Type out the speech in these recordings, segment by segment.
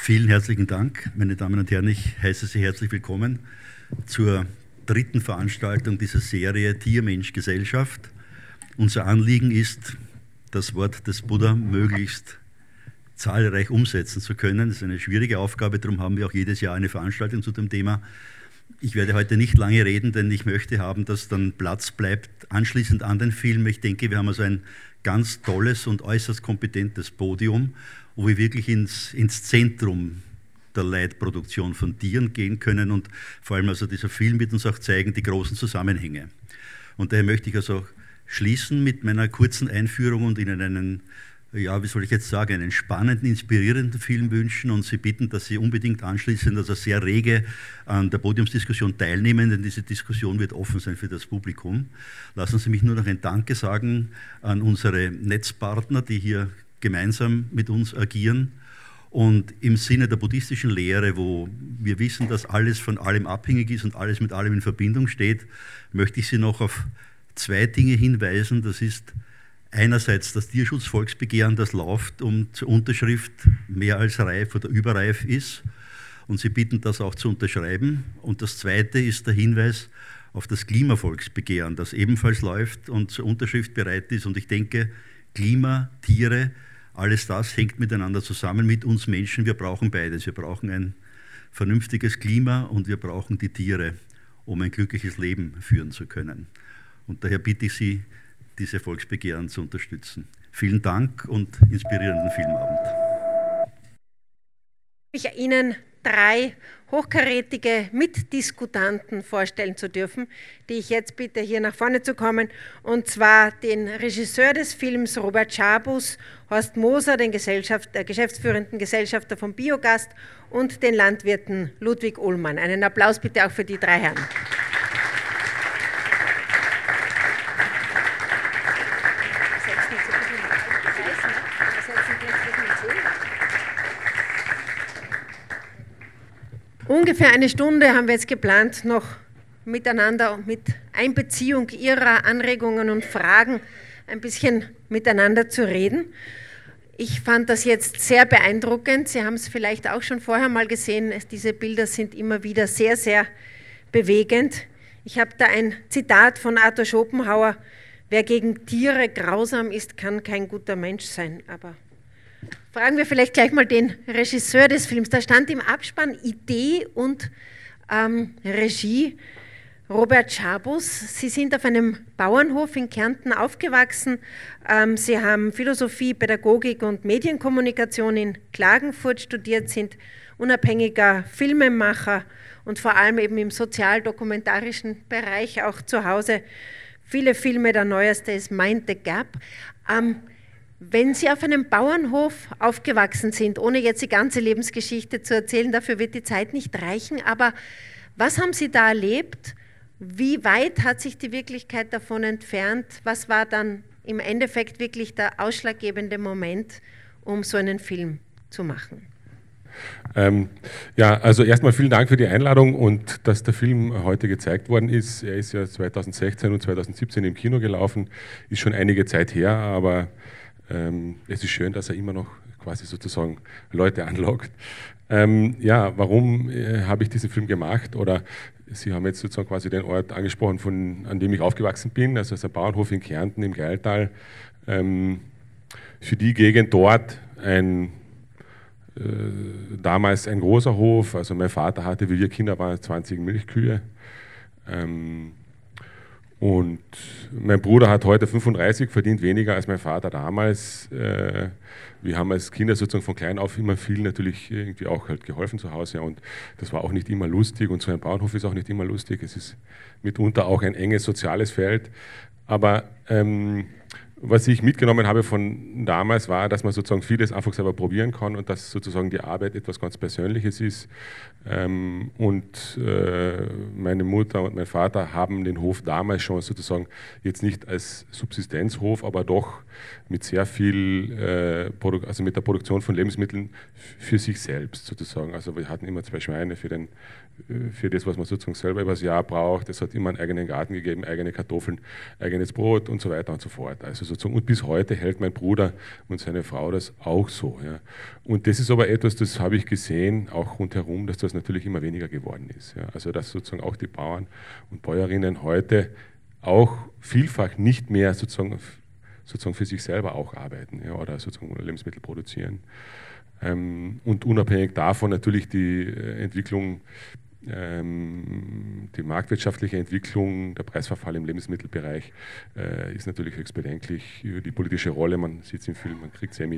Vielen herzlichen Dank, meine Damen und Herren. Ich heiße Sie herzlich willkommen zur dritten Veranstaltung dieser Serie Tier-Mensch-Gesellschaft. Unser Anliegen ist, das Wort des Buddha möglichst zahlreich umsetzen zu können. Das ist eine schwierige Aufgabe, darum haben wir auch jedes Jahr eine Veranstaltung zu dem Thema. Ich werde heute nicht lange reden, denn ich möchte haben, dass dann Platz bleibt anschließend an den Film. Ich denke, wir haben also ein ganz tolles und äußerst kompetentes Podium, wo wir wirklich ins Zentrum der Leitproduktion von Tieren gehen können und vor allem also dieser Film wird uns auch zeigen, die großen Zusammenhänge. Und daher möchte ich also schließen mit meiner kurzen Einführung und Ihnen einen, ja, wie soll ich jetzt sagen, einen spannenden, inspirierenden Film wünschen und Sie bitten, dass Sie unbedingt anschließend also sehr rege an der Podiumsdiskussion teilnehmen, denn diese Diskussion wird offen sein für das Publikum. Lassen Sie mich nur noch ein Danke sagen an unsere Netzpartner, die hier gemeinsam mit uns agieren und im Sinne der buddhistischen Lehre, wo wir wissen, dass alles von allem abhängig ist und alles mit allem in Verbindung steht, möchte ich Sie noch auf zwei Dinge hinweisen. Das ist einerseits das Tierschutzvolksbegehren, das läuft und zur Unterschrift mehr als reif oder überreif ist und Sie bitten, das auch zu unterschreiben. Und das zweite ist der Hinweis auf das Klimavolksbegehren, das ebenfalls läuft und zur Unterschrift bereit ist. Und ich denke, Klima, Tiere, alles das hängt miteinander zusammen mit uns Menschen. Wir brauchen beides. Wir brauchen ein vernünftiges Klima und wir brauchen die Tiere, um ein glückliches Leben führen zu können. Und daher bitte ich Sie, diese Volksbegehren zu unterstützen. Vielen Dank und inspirierenden Filmabend. Ich Ihnen drei hochkarätige Mitdiskutanten vorstellen zu dürfen, die ich jetzt bitte, hier nach vorne zu kommen, und zwar den Regisseur des Films Robert Schabus, Horst Moser, den geschäftsführenden Gesellschafter von Biogast und den Landwirten Ludwig Ullmann. Einen Applaus bitte auch für die drei Herren. Ungefähr eine Stunde haben wir jetzt geplant, noch miteinander mit Einbeziehung Ihrer Anregungen und Fragen ein bisschen miteinander zu reden. Ich fand das jetzt sehr beeindruckend. Sie haben es vielleicht auch schon vorher mal gesehen. Diese Bilder sind immer wieder sehr, sehr bewegend. Ich habe da ein Zitat von Arthur Schopenhauer: Wer gegen Tiere grausam ist, kann kein guter Mensch sein. Aber fragen wir vielleicht gleich mal den Regisseur des Films. Da stand im Abspann Idee und Regie. Robert Schabus, Sie sind auf einem Bauernhof in Kärnten aufgewachsen. Sie haben Philosophie, Pädagogik und Medienkommunikation in Klagenfurt studiert, sind unabhängiger Filmemacher und vor allem eben im sozial-dokumentarischen Bereich auch zu Hause. Viele Filme, der neueste ist Mind the Gap. Wenn Sie auf einem Bauernhof aufgewachsen sind, ohne jetzt die ganze Lebensgeschichte zu erzählen, dafür wird die Zeit nicht reichen, aber was haben Sie da erlebt? Wie weit hat sich die Wirklichkeit davon entfernt? Was war dann im Endeffekt wirklich der ausschlaggebende Moment, um so einen Film zu machen? Ja, also erstmal vielen Dank für die Einladung und dass der Film heute gezeigt worden ist. Er ist ja 2016 und 2017 im Kino gelaufen, ist schon einige Zeit her, aber es ist schön, dass er immer noch quasi sozusagen Leute anlockt. Ja, warum habe ich diesen Film gemacht? Oder Sie haben jetzt sozusagen quasi den Ort angesprochen, an dem ich aufgewachsen bin, also ein Bauernhof in Kärnten im Gailtal. Für die Gegend dort damals ein großer Hof, also mein Vater hatte, wie wir Kinder waren, 20 Milchkühe. Und mein Bruder hat heute 35, verdient weniger als mein Vater damals. Wir haben als Kinder sozusagen von klein auf immer viel natürlich irgendwie auch halt geholfen zu Hause und das war auch nicht immer lustig und so ein Bauernhof ist auch nicht immer lustig. Es ist mitunter auch ein enges soziales Feld. Aber was ich mitgenommen habe von damals war, dass man sozusagen vieles einfach selber probieren kann und dass sozusagen die Arbeit etwas ganz Persönliches ist. Und meine Mutter und mein Vater haben den Hof damals schon sozusagen jetzt nicht als Subsistenzhof, aber doch mit sehr viel, also mit der Produktion von Lebensmitteln für sich selbst sozusagen. Also wir hatten immer 2 Schweine für das, was man sozusagen selber über das Jahr braucht. Es hat immer einen eigenen Garten gegeben, eigene Kartoffeln, eigenes Brot und so weiter und so fort. Also Also sozusagen, und bis heute hält mein Bruder und seine Frau das auch so. Ja. Und das ist aber etwas, das habe ich gesehen, auch rundherum, dass das natürlich immer weniger geworden ist. Ja. Also dass sozusagen auch die Bauern und Bäuerinnen heute auch vielfach nicht mehr sozusagen für sich selber auch arbeiten, ja, oder sozusagen Lebensmittel produzieren. Und unabhängig davon natürlich die Entwicklung, die marktwirtschaftliche Entwicklung, der Preisverfall im Lebensmittelbereich ist natürlich höchst bedenklich. Die politische Rolle, man sieht es im Film, man kriegt es ja mit,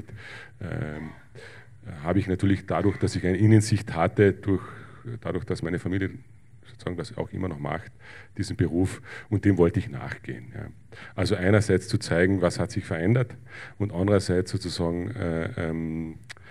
habe ich natürlich dadurch, dass ich eine Innensicht hatte, dadurch, dass meine Familie sozusagen das auch immer noch macht, diesen Beruf, und dem wollte ich nachgehen. Ja. Also einerseits zu zeigen, was hat sich verändert, und andererseits sozusagen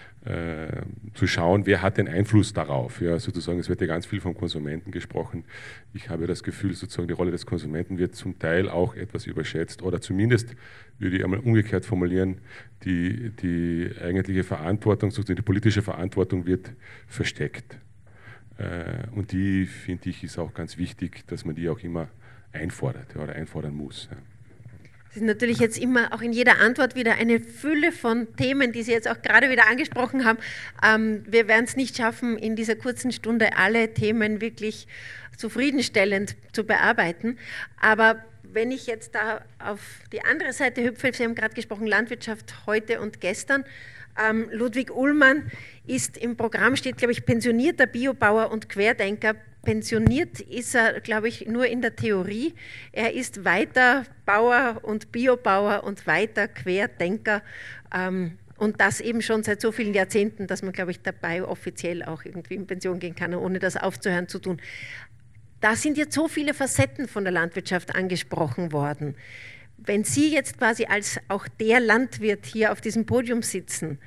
zu schauen, wer hat den Einfluss darauf. Ja, sozusagen, es wird ja ganz viel vom Konsumenten gesprochen. Ich habe das Gefühl, sozusagen die Rolle des Konsumenten wird zum Teil auch etwas überschätzt, oder zumindest würde ich einmal umgekehrt formulieren, die eigentliche Verantwortung, sozusagen die politische Verantwortung wird versteckt. Und die, finde ich, ist auch ganz wichtig, dass man die auch immer einfordert, ja, oder einfordern muss. Ja. Es ist natürlich jetzt immer auch in jeder Antwort wieder eine Fülle von Themen, die Sie jetzt auch gerade wieder angesprochen haben. Wir werden es nicht schaffen, in dieser kurzen Stunde alle Themen wirklich zufriedenstellend zu bearbeiten. Aber wenn ich jetzt da auf die andere Seite hüpfe, Sie haben gerade gesprochen, Landwirtschaft heute und gestern. Ludwig Ullmann ist im Programm, steht, glaube ich, pensionierter Biobauer und Querdenker. Pensioniert ist er, glaube ich, nur in der Theorie. Er ist weiter Bauer und Biobauer und weiter Querdenker. Und das eben schon seit so vielen Jahrzehnten, dass man, glaube ich, dabei offiziell auch irgendwie in Pension gehen kann, ohne das aufzuhören zu tun. Da sind jetzt so viele Facetten von der Landwirtschaft angesprochen worden. Wenn Sie jetzt quasi als auch der Landwirt hier auf diesem Podium sitzen,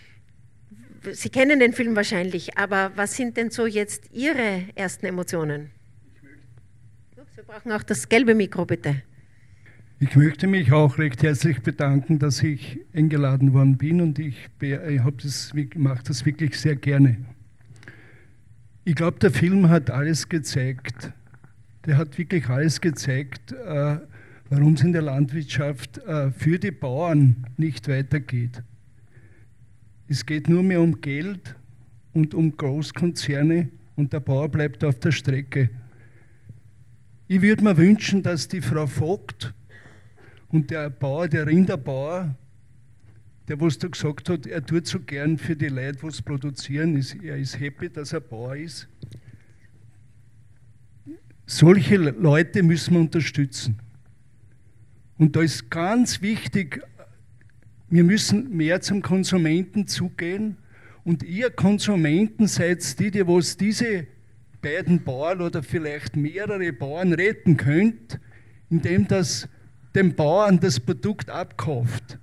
Sie kennen den Film wahrscheinlich, aber was sind denn so jetzt Ihre ersten Emotionen? Sie brauchen auch das gelbe Mikro, bitte. Ich möchte mich auch recht herzlich bedanken, dass ich eingeladen worden bin, und ich mache das wirklich sehr gerne. Ich glaube, der Film hat alles gezeigt. Der hat wirklich alles gezeigt, warum es in der Landwirtschaft für die Bauern nicht weitergeht. Es geht nur mehr um Geld und um Großkonzerne, und der Bauer bleibt auf der Strecke. Ich würde mir wünschen, dass die Frau Vogt und der Bauer, der Rinderbauer, der was da gesagt hat, er tut so gern für die Leute, was produzieren, er ist happy, dass er Bauer ist. Solche Leute müssen wir unterstützen. Und da ist ganz wichtig, wir müssen mehr zum Konsumenten zugehen, und ihr Konsumenten seid die was diese beiden Bauern oder vielleicht mehrere Bauern retten könnt, indem das dem Bauern das Produkt abkauft.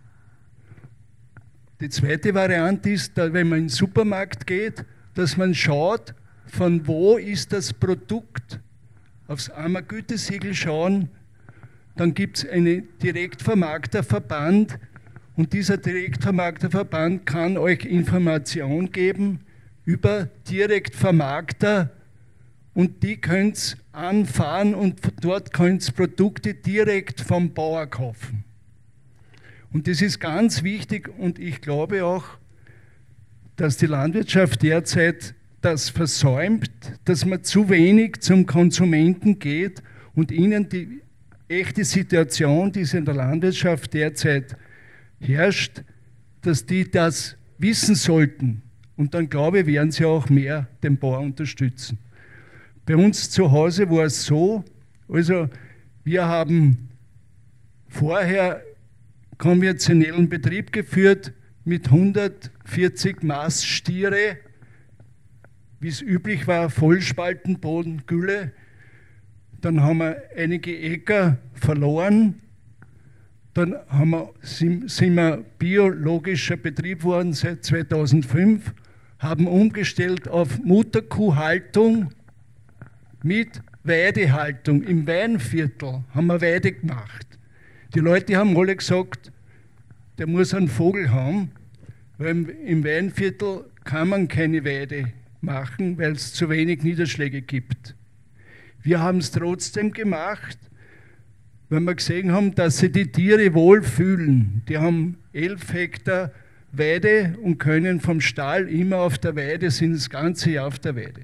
Die zweite Variante ist, wenn man in den Supermarkt geht, dass man schaut, von wo ist das Produkt. Aufs AMA-Gütesiegel schauen, dann gibt es einen Direktvermarkterverband, und dieser Direktvermarkterverband kann euch Information geben über Direktvermarkter, und die könnt ihr anfahren und dort könnt ihr Produkte direkt vom Bauer kaufen. Und das ist ganz wichtig, und ich glaube auch, dass die Landwirtschaft derzeit das versäumt, dass man zu wenig zum Konsumenten geht und ihnen die echte Situation, die es in der Landwirtschaft derzeit herrscht, dass die das wissen sollten. Und dann, glaube ich, werden sie auch mehr den Bauern unterstützen. Bei uns zu Hause war es so, also wir haben vorher konventionellen Betrieb geführt mit 140 Maststiere, wie es üblich war, Vollspaltenboden, Gülle. Dann haben wir einige Äcker verloren. Dann sind wir biologischer Betrieb geworden seit 2005, haben umgestellt auf Mutterkuhhaltung mit Weidehaltung. Im Weinviertel haben wir Weide gemacht. Die Leute haben alle gesagt, der muss einen Vogel haben, weil im Weinviertel kann man keine Weide machen, weil es zu wenig Niederschläge gibt. Wir haben es trotzdem gemacht, wenn wir gesehen haben, dass sich die Tiere wohlfühlen. Die haben 11 Hektar Weide und können vom Stall immer auf der Weide, sind das ganze Jahr auf der Weide.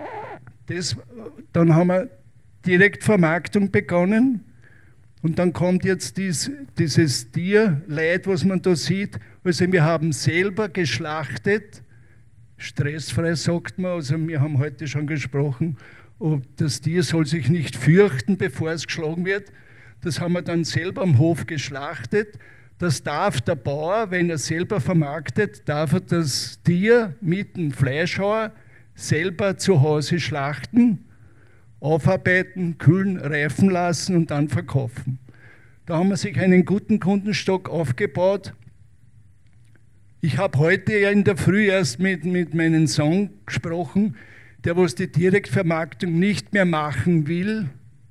Dann haben wir direkt Vermarktung begonnen und dann kommt jetzt dieses Tierleid, was man da sieht. Also wir haben selber geschlachtet, stressfrei sagt man, also wir haben heute schon gesprochen, ob das Tier soll sich nicht fürchten, bevor es geschlagen wird. Das haben wir dann selber am Hof geschlachtet. Das darf der Bauer, wenn er selber vermarktet, darf er das Tier mit dem Fleischhauer selber zu Hause schlachten, aufarbeiten, kühlen, reifen lassen und dann verkaufen. Da haben wir sich einen guten Kundenstock aufgebaut. Ich habe heute ja in der Früh erst mit meinem Sohn gesprochen, der was die Direktvermarktung nicht mehr machen will,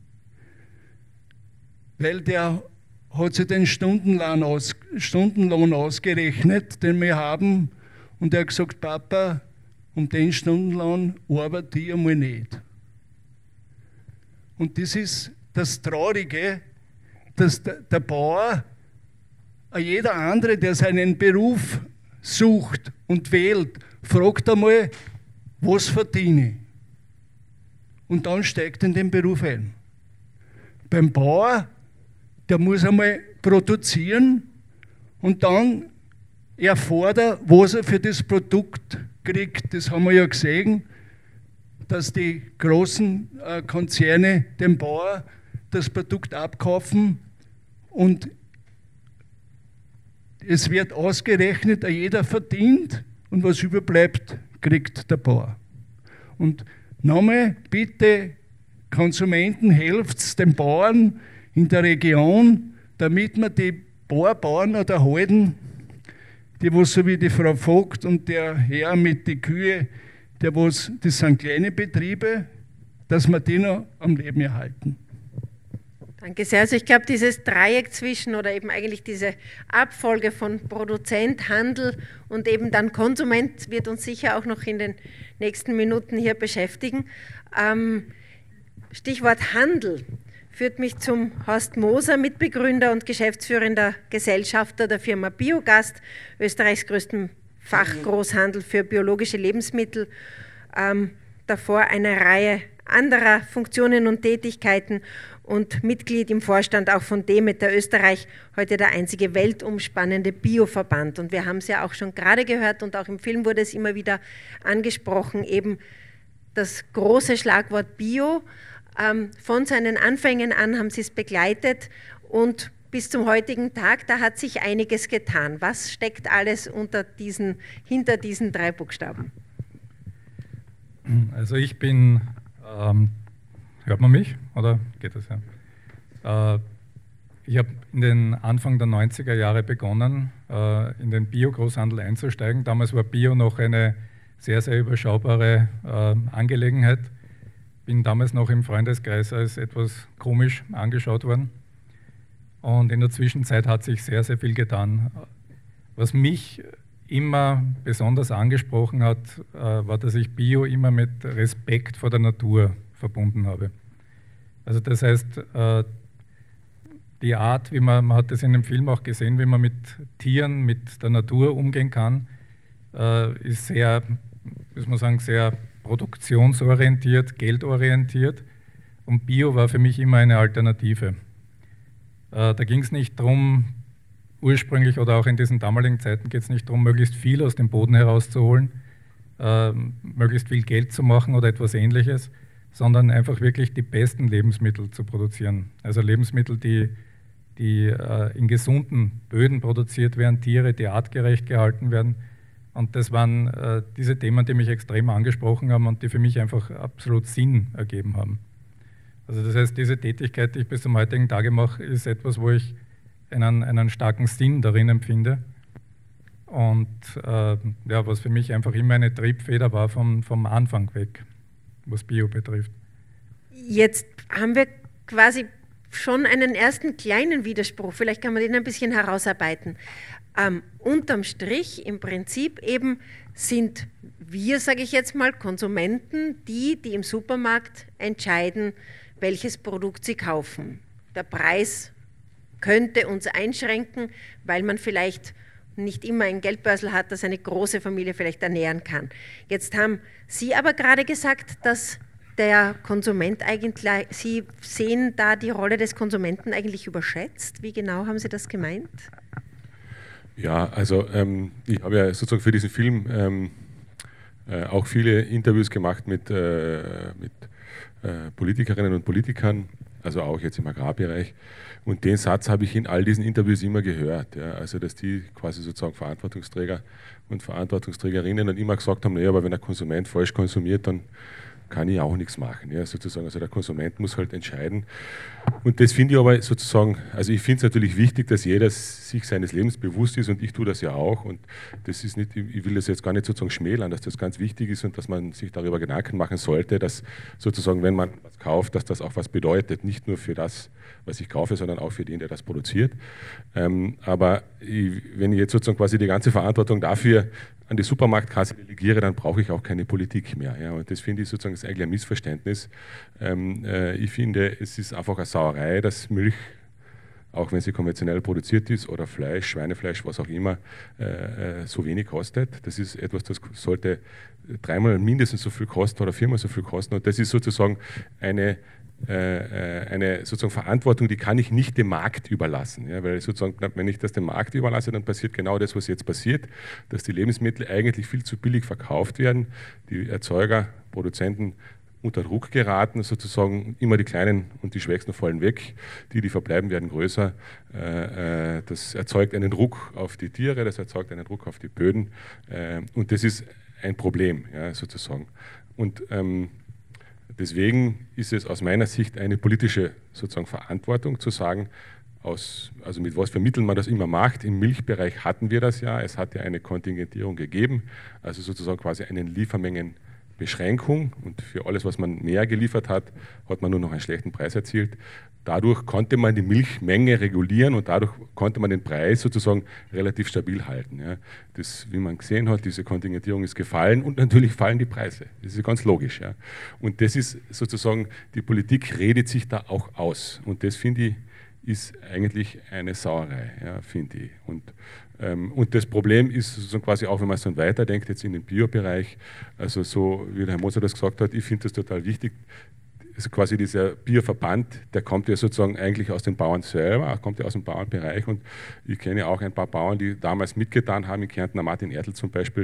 weil der hat sich den Stundenlohn ausgerechnet, den wir haben, und er hat gesagt, Papa, um den Stundenlohn arbeite ich einmal nicht. Und das ist das Traurige, dass der Bauer, jeder andere, der seinen Beruf sucht und wählt, fragt einmal, was verdiene ich? Und dann steigt er in den Beruf ein. Beim Bauer, der muss einmal produzieren und dann erfordert, was er für das Produkt kriegt. Das haben wir ja gesehen, dass die großen Konzerne dem Bauer das Produkt abkaufen und es wird ausgerechnet, jeder verdient und was überbleibt, kriegt der Bauer. Und nochmal, bitte, Konsumenten, helft den Bauern in der Region, damit wir die paar Bauern erhalten, die was so wie die Frau Vogt und der Herr mit den Kühe, das sind kleine Betriebe, dass wir die noch am Leben erhalten. Danke sehr. Also ich glaube, dieses Dreieck zwischen oder eben eigentlich diese Abfolge von Produzent, Handel und eben dann Konsument wird uns sicher auch noch in den nächsten Minuten hier beschäftigen. Stichwort Handel führt mich zum Horst Moser, Mitbegründer und geschäftsführender Gesellschafter der Firma Biogast, Österreichs größten Fachgroßhandel für biologische Lebensmittel. Davor eine Reihe anderer Funktionen und Tätigkeiten und Mitglied im Vorstand auch von Demeter Österreich, heute der einzige weltumspannende Bioverband. Und wir haben es ja auch schon gerade gehört und auch im Film wurde es immer wieder angesprochen, eben das große Schlagwort Bio. Von seinen Anfängen an haben Sie es begleitet und bis zum heutigen Tag, da hat sich einiges getan. Was steckt alles hinter diesen 3 Buchstaben? Also ich bin, hört man mich oder geht das ja? Ich habe in den Anfang der 90er Jahre begonnen, in den Bio-Großhandel einzusteigen. Damals war Bio noch eine sehr, sehr überschaubare Angelegenheit. Bin damals noch im Freundeskreis als etwas komisch angeschaut worden. Und in der Zwischenzeit hat sich sehr, sehr viel getan. Was mich immer besonders angesprochen hat, war, dass ich Bio immer mit Respekt vor der Natur verbunden habe. Also das heißt, die Art, wie man hat das in dem Film auch gesehen, wie man mit Tieren, mit der Natur umgehen kann, ist sehr, muss man sagen, sehr produktionsorientiert, geldorientiert. Und Bio war für mich immer eine Alternative. Da ging es nicht darum, ursprünglich oder auch in diesen damaligen Zeiten geht es nicht darum, möglichst viel aus dem Boden herauszuholen, möglichst viel Geld zu machen oder etwas Ähnliches, sondern einfach wirklich die besten Lebensmittel zu produzieren. Also Lebensmittel, die in gesunden Böden produziert werden, Tiere, die artgerecht gehalten werden. Und das waren diese Themen, die mich extrem angesprochen haben und die für mich einfach absolut Sinn ergeben haben. Also das heißt, diese Tätigkeit, die ich bis zum heutigen Tage mache, ist etwas, wo ich einen starken Sinn darin empfinde. Und ja, was für mich einfach immer eine Triebfeder war vom Anfang weg, was Bio betrifft. Jetzt haben wir quasi schon einen ersten kleinen Widerspruch, vielleicht kann man den ein bisschen herausarbeiten. Unterm Strich im Prinzip eben sind wir, sage ich jetzt mal, Konsumenten, die im Supermarkt entscheiden, welches Produkt sie kaufen. der Preis könnte uns einschränken, weil man vielleicht nicht immer ein Geldbörsel hat, das eine große Familie vielleicht ernähren kann. Jetzt haben Sie aber gerade gesagt, dass der Konsument eigentlich, Sie sehen da die Rolle des Konsumenten eigentlich überschätzt. Wie genau haben Sie das gemeint? Ja, also ich habe ja sozusagen für diesen Film auch viele Interviews gemacht mit Politikerinnen und Politikern, also auch jetzt im Agrarbereich. Und den Satz habe ich in all diesen Interviews immer gehört. Ja, also dass die quasi sozusagen Verantwortungsträger und Verantwortungsträgerinnen dann immer gesagt haben, naja, aber wenn der Konsument falsch konsumiert, dann kann ich auch nichts machen. Ja, sozusagen. Also der Konsument muss halt entscheiden. Und das finde ich aber sozusagen, also ich finde es natürlich wichtig, dass jeder sich seines Lebens bewusst ist und ich tue das ja auch. Und das ist nicht, ich will das jetzt gar nicht sozusagen schmälern, dass das ganz wichtig ist und dass man sich darüber Gedanken machen sollte, dass sozusagen, wenn man was kauft, dass das auch was bedeutet. Nicht nur für das, was ich kaufe, sondern auch für den, der das produziert. Aber wenn ich jetzt sozusagen quasi die ganze Verantwortung dafür an die Supermarktkasse delegiere, dann brauche ich auch keine Politik mehr. Ja. Und das finde ich sozusagen ist eigentlich ein Missverständnis. Ich finde, es ist einfach eine Sauerei, dass Milch, auch wenn sie konventionell produziert ist, oder Fleisch, Schweinefleisch, was auch immer, so wenig kostet. Das ist etwas, das sollte 3-mal mindestens so viel kosten oder 4-mal so viel kosten. Und das ist sozusagen eine sozusagen Verantwortung, die kann ich nicht dem Markt überlassen. Ja, weil sozusagen, wenn ich das dem Markt überlasse, dann passiert genau das, was jetzt passiert, dass die Lebensmittel eigentlich viel zu billig verkauft werden, die Erzeuger, Produzenten unter Druck geraten, sozusagen immer die Kleinen und die Schwächsten fallen weg, die verbleiben, werden größer. Das erzeugt einen Druck auf die Tiere, das erzeugt einen Druck auf die Böden und das ist ein Problem, ja, sozusagen. Und deswegen ist es aus meiner Sicht eine politische sozusagen Verantwortung zu sagen, also mit was für Mitteln man das immer macht. Im Milchbereich hatten wir das ja, es hat ja eine Kontingentierung gegeben, also sozusagen quasi eine Liefermengenbeschränkung und für alles, was man mehr geliefert hat, hat man nur noch einen schlechten Preis erzielt. Dadurch konnte man die Milchmenge regulieren und dadurch konnte man den Preis sozusagen relativ stabil halten. Ja. Das, wie man gesehen hat, diese Kontingentierung ist gefallen und natürlich fallen die Preise. Das ist ganz logisch. Ja. Und das ist sozusagen, die Politik redet sich da auch aus. Und das, finde ich, ist eigentlich eine Sauerei, ja, finde ich. Und das Problem ist sozusagen quasi auch, wenn man es dann weiterdenkt, jetzt in den Bio-Bereich, also so wie der Herr Moser das gesagt hat, ich finde das total wichtig. Also quasi dieser Bioverband, der kommt ja sozusagen eigentlich aus den Bauern selber, kommt ja aus dem Bauernbereich und ich kenne auch ein paar Bauern, die damals mitgetan haben, in Kärnten, der Martin Ertl zum Beispiel.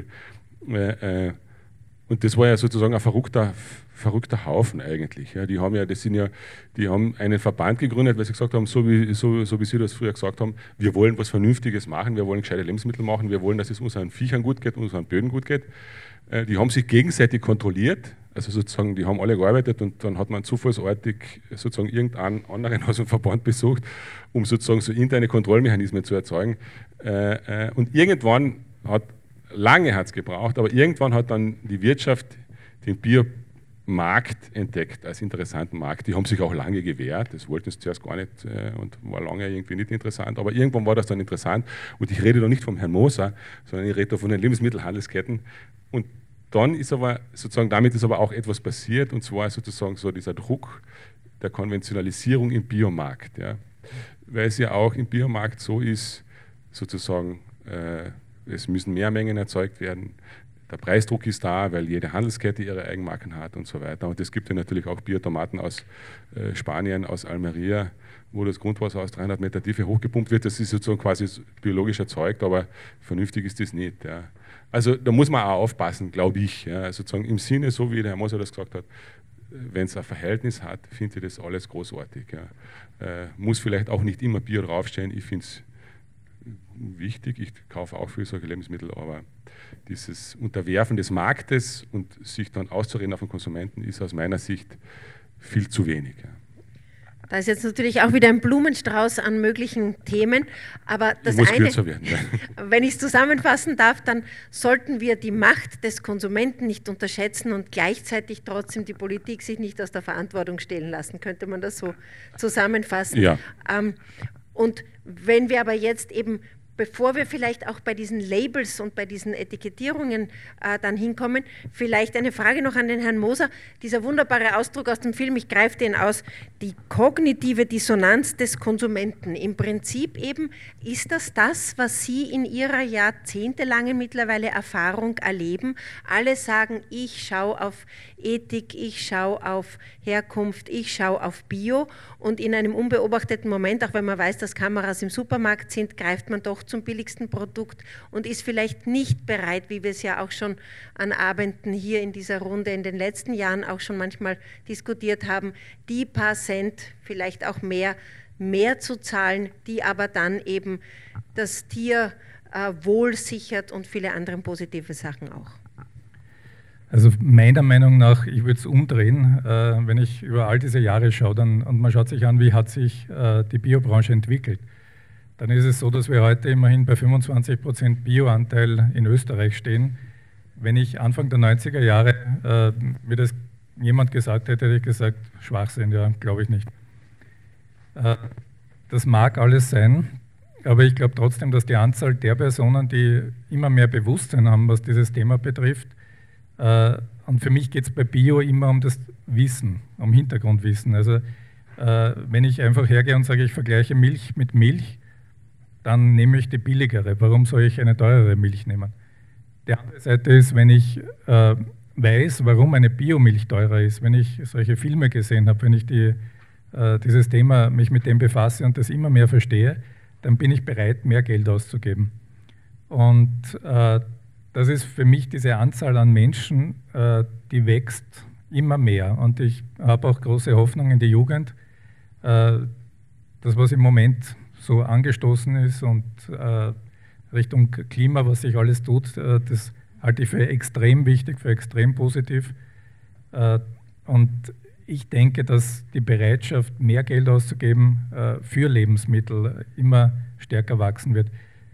Und das war ja sozusagen ein verrückter Haufen eigentlich. Ja. Die haben einen Verband gegründet, weil sie gesagt haben, so wie sie das früher gesagt haben, wir wollen was Vernünftiges machen, wir wollen gescheite Lebensmittel machen, wir wollen, dass es unseren Viechern gut geht, unseren Böden gut geht. Die haben sich gegenseitig kontrolliert, also sozusagen, die haben alle gearbeitet und dann hat man zufallsartig sozusagen irgendeinen anderen aus dem Verband besucht, um sozusagen so interne Kontrollmechanismen zu erzeugen. Und irgendwann lange hat es gebraucht, aber irgendwann hat dann die Wirtschaft den Biomarkt entdeckt als interessanten Markt. Die haben sich auch lange gewehrt, das wollten sie zuerst gar nicht und war lange irgendwie nicht interessant, aber irgendwann war das dann interessant und ich rede da nicht vom Herrn Moser, sondern ich rede da von den Lebensmittelhandelsketten und dann ist aber sozusagen, damit ist aber auch etwas passiert und zwar sozusagen so dieser Druck der Konventionalisierung im Biomarkt, ja. Weil es ja auch im Biomarkt so ist, sozusagen, es müssen mehr Mengen erzeugt werden, der Preisdruck ist da, weil jede Handelskette ihre Eigenmarken hat und so weiter. Und es gibt ja natürlich auch Biotomaten aus Spanien, aus Almeria, wo das Grundwasser aus 300 Meter Tiefe hochgepumpt wird. Das ist sozusagen quasi biologisch erzeugt, aber vernünftig ist das nicht. Ja. Also da muss man auch aufpassen, glaube ich. Ja. Sozusagen im Sinne, so wie der Herr Moser das gesagt hat, wenn es ein Verhältnis hat, finde ich das alles großartig. Ja. Muss vielleicht auch nicht immer Bio draufstehen, ich finde es wichtig, ich kaufe auch für solche Lebensmittel, aber dieses Unterwerfen des Marktes und sich dann auszureden auf den Konsumenten ist aus meiner Sicht viel zu wenig. Ja. Da ist jetzt natürlich auch wieder ein Blumenstrauß an möglichen Themen, aber das muss eine, kürzer werden, ja. Wenn ich es zusammenfassen darf, dann sollten wir die Macht des Konsumenten nicht unterschätzen und gleichzeitig trotzdem die Politik sich nicht aus der Verantwortung stehlen lassen. Könnte man das so zusammenfassen? Ja. Und wenn wir aber jetzt eben bevor wir vielleicht auch bei diesen Labels und bei diesen Etikettierungen dann hinkommen, vielleicht eine Frage noch an den Herrn Moser. Dieser wunderbare Ausdruck aus dem Film, ich greife den aus, die kognitive Dissonanz des Konsumenten. Im Prinzip eben, ist das, was Sie in Ihrer jahrzehntelangen mittlerweile Erfahrung erleben? Alle sagen, ich schaue auf Ethik, ich schaue auf Herkunft, ich schaue auf Bio, und in einem unbeobachteten Moment, auch wenn man weiß, dass Kameras im Supermarkt sind, greift man doch zum billigsten Produkt und ist vielleicht nicht bereit, wie wir es ja auch schon an Abenden hier in dieser Runde in den letzten Jahren auch schon manchmal diskutiert haben, die paar Cent, vielleicht auch mehr zu zahlen, die aber dann eben das Tierwohl sichert und viele andere positive Sachen auch. Also meiner Meinung nach, ich würde es umdrehen, wenn ich über all diese Jahre schaue und man schaut sich an, wie hat sich die Biobranche entwickelt. Dann ist es so, dass wir heute immerhin bei 25% Bioanteil in Österreich stehen. Wenn ich Anfang der 90er Jahre mir das jemand gesagt hätte, hätte ich gesagt, Schwachsinn, ja, glaube ich nicht. Das mag alles sein, aber ich glaube trotzdem, dass die Anzahl der Personen, die immer mehr Bewusstsein haben, was dieses Thema betrifft, und für mich geht es bei Bio immer um das Wissen, um Hintergrundwissen. Also wenn ich einfach hergehe und sage, ich vergleiche Milch mit Milch, dann nehme ich die billigere. Warum soll ich eine teurere Milch nehmen? Die andere Seite ist, wenn ich weiß, warum eine Biomilch teurer ist, wenn ich solche Filme gesehen habe, wenn ich dieses Thema mich mit dem befasse und das immer mehr verstehe, dann bin ich bereit, mehr Geld auszugeben. Und das ist für mich diese Anzahl an Menschen, die wächst immer mehr. Und ich habe auch große Hoffnung in die Jugend. Das, was im Moment so angestoßen ist und Richtung Klima, was sich alles tut, das halte ich für extrem wichtig, für extrem positiv. Und ich denke, dass die Bereitschaft, mehr Geld auszugeben für Lebensmittel immer stärker wachsen wird.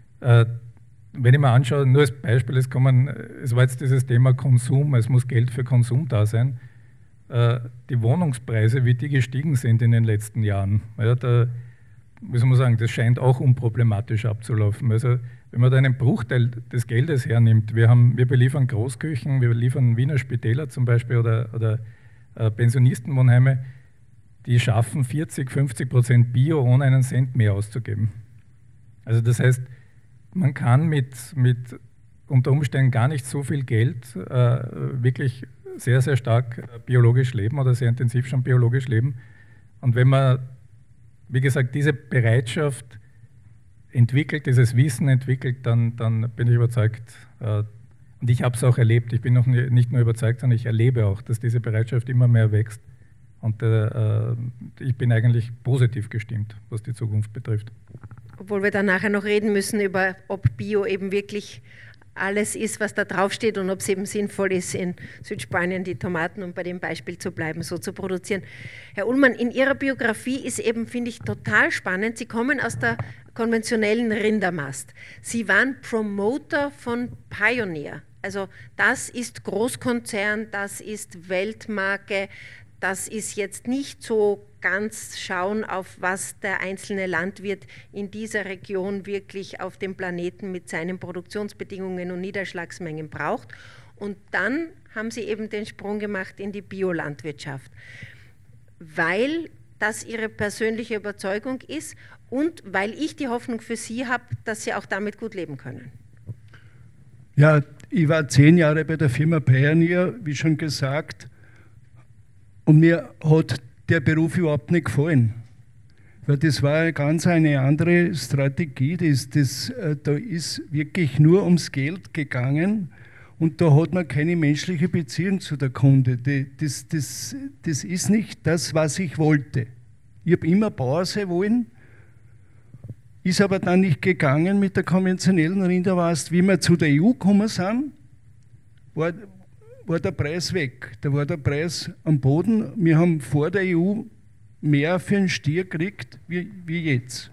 Wenn ich mir anschaue, nur als Beispiel, es war jetzt dieses Thema Konsum, es muss Geld für Konsum da sein. Die Wohnungspreise, wie die gestiegen sind in den letzten Jahren, ja, wie soll man sagen, das scheint auch unproblematisch abzulaufen. Also wenn man da einen Bruchteil des Geldes hernimmt, wir beliefern Großküchen, wir liefern Wiener Spitäler zum Beispiel oder Pensionistenwohnheime, die schaffen 40-50% Bio, ohne einen Cent mehr auszugeben. Also das heißt, man kann mit unter Umständen gar nicht so viel Geld wirklich sehr, sehr stark biologisch leben oder sehr intensiv schon biologisch leben. Und wenn man, wie gesagt, diese Bereitschaft entwickelt, dieses Wissen entwickelt, dann bin ich überzeugt, und ich habe es auch erlebt, ich bin noch nicht nur überzeugt, sondern ich erlebe auch, dass diese Bereitschaft immer mehr wächst. Und ich bin eigentlich positiv gestimmt, was die Zukunft betrifft. Obwohl wir dann nachher noch reden müssen über, ob Bio eben wirklich alles ist, was da draufsteht und ob es eben sinnvoll ist, in Südspanien die Tomaten, um bei dem Beispiel zu bleiben, so zu produzieren. Herr Ullmann, in Ihrer Biografie ist eben, finde ich, total spannend. Sie kommen aus der konventionellen Rindermast. Sie waren Promoter von Pioneer. Also das ist Großkonzern, das ist Weltmarke, das ist jetzt nicht so ganz schauen, auf was der einzelne Landwirt in dieser Region wirklich auf dem Planeten mit seinen Produktionsbedingungen und Niederschlagsmengen braucht. Und dann haben Sie eben den Sprung gemacht in die Biolandwirtschaft, weil das Ihre persönliche Überzeugung ist und weil ich die Hoffnung für Sie habe, dass Sie auch damit gut leben können. Ja, ich war 10 Jahre bei der Firma Pioneer, wie schon gesagt, und mir hat der Beruf überhaupt nicht gefallen. Weil das war ganz eine andere Strategie. Da ist wirklich nur ums Geld gegangen und da hat man keine menschliche Beziehung zu der Kunde. Das ist nicht das, was ich wollte. Ich habe immer Bauer sein wollen, ist aber dann nicht gegangen mit der konventionellen Rindermast. Wie wir zu der EU gekommen sind, war der Preis weg. Da war der Preis am Boden. Wir haben vor der EU mehr für einen Stier gekriegt wie jetzt.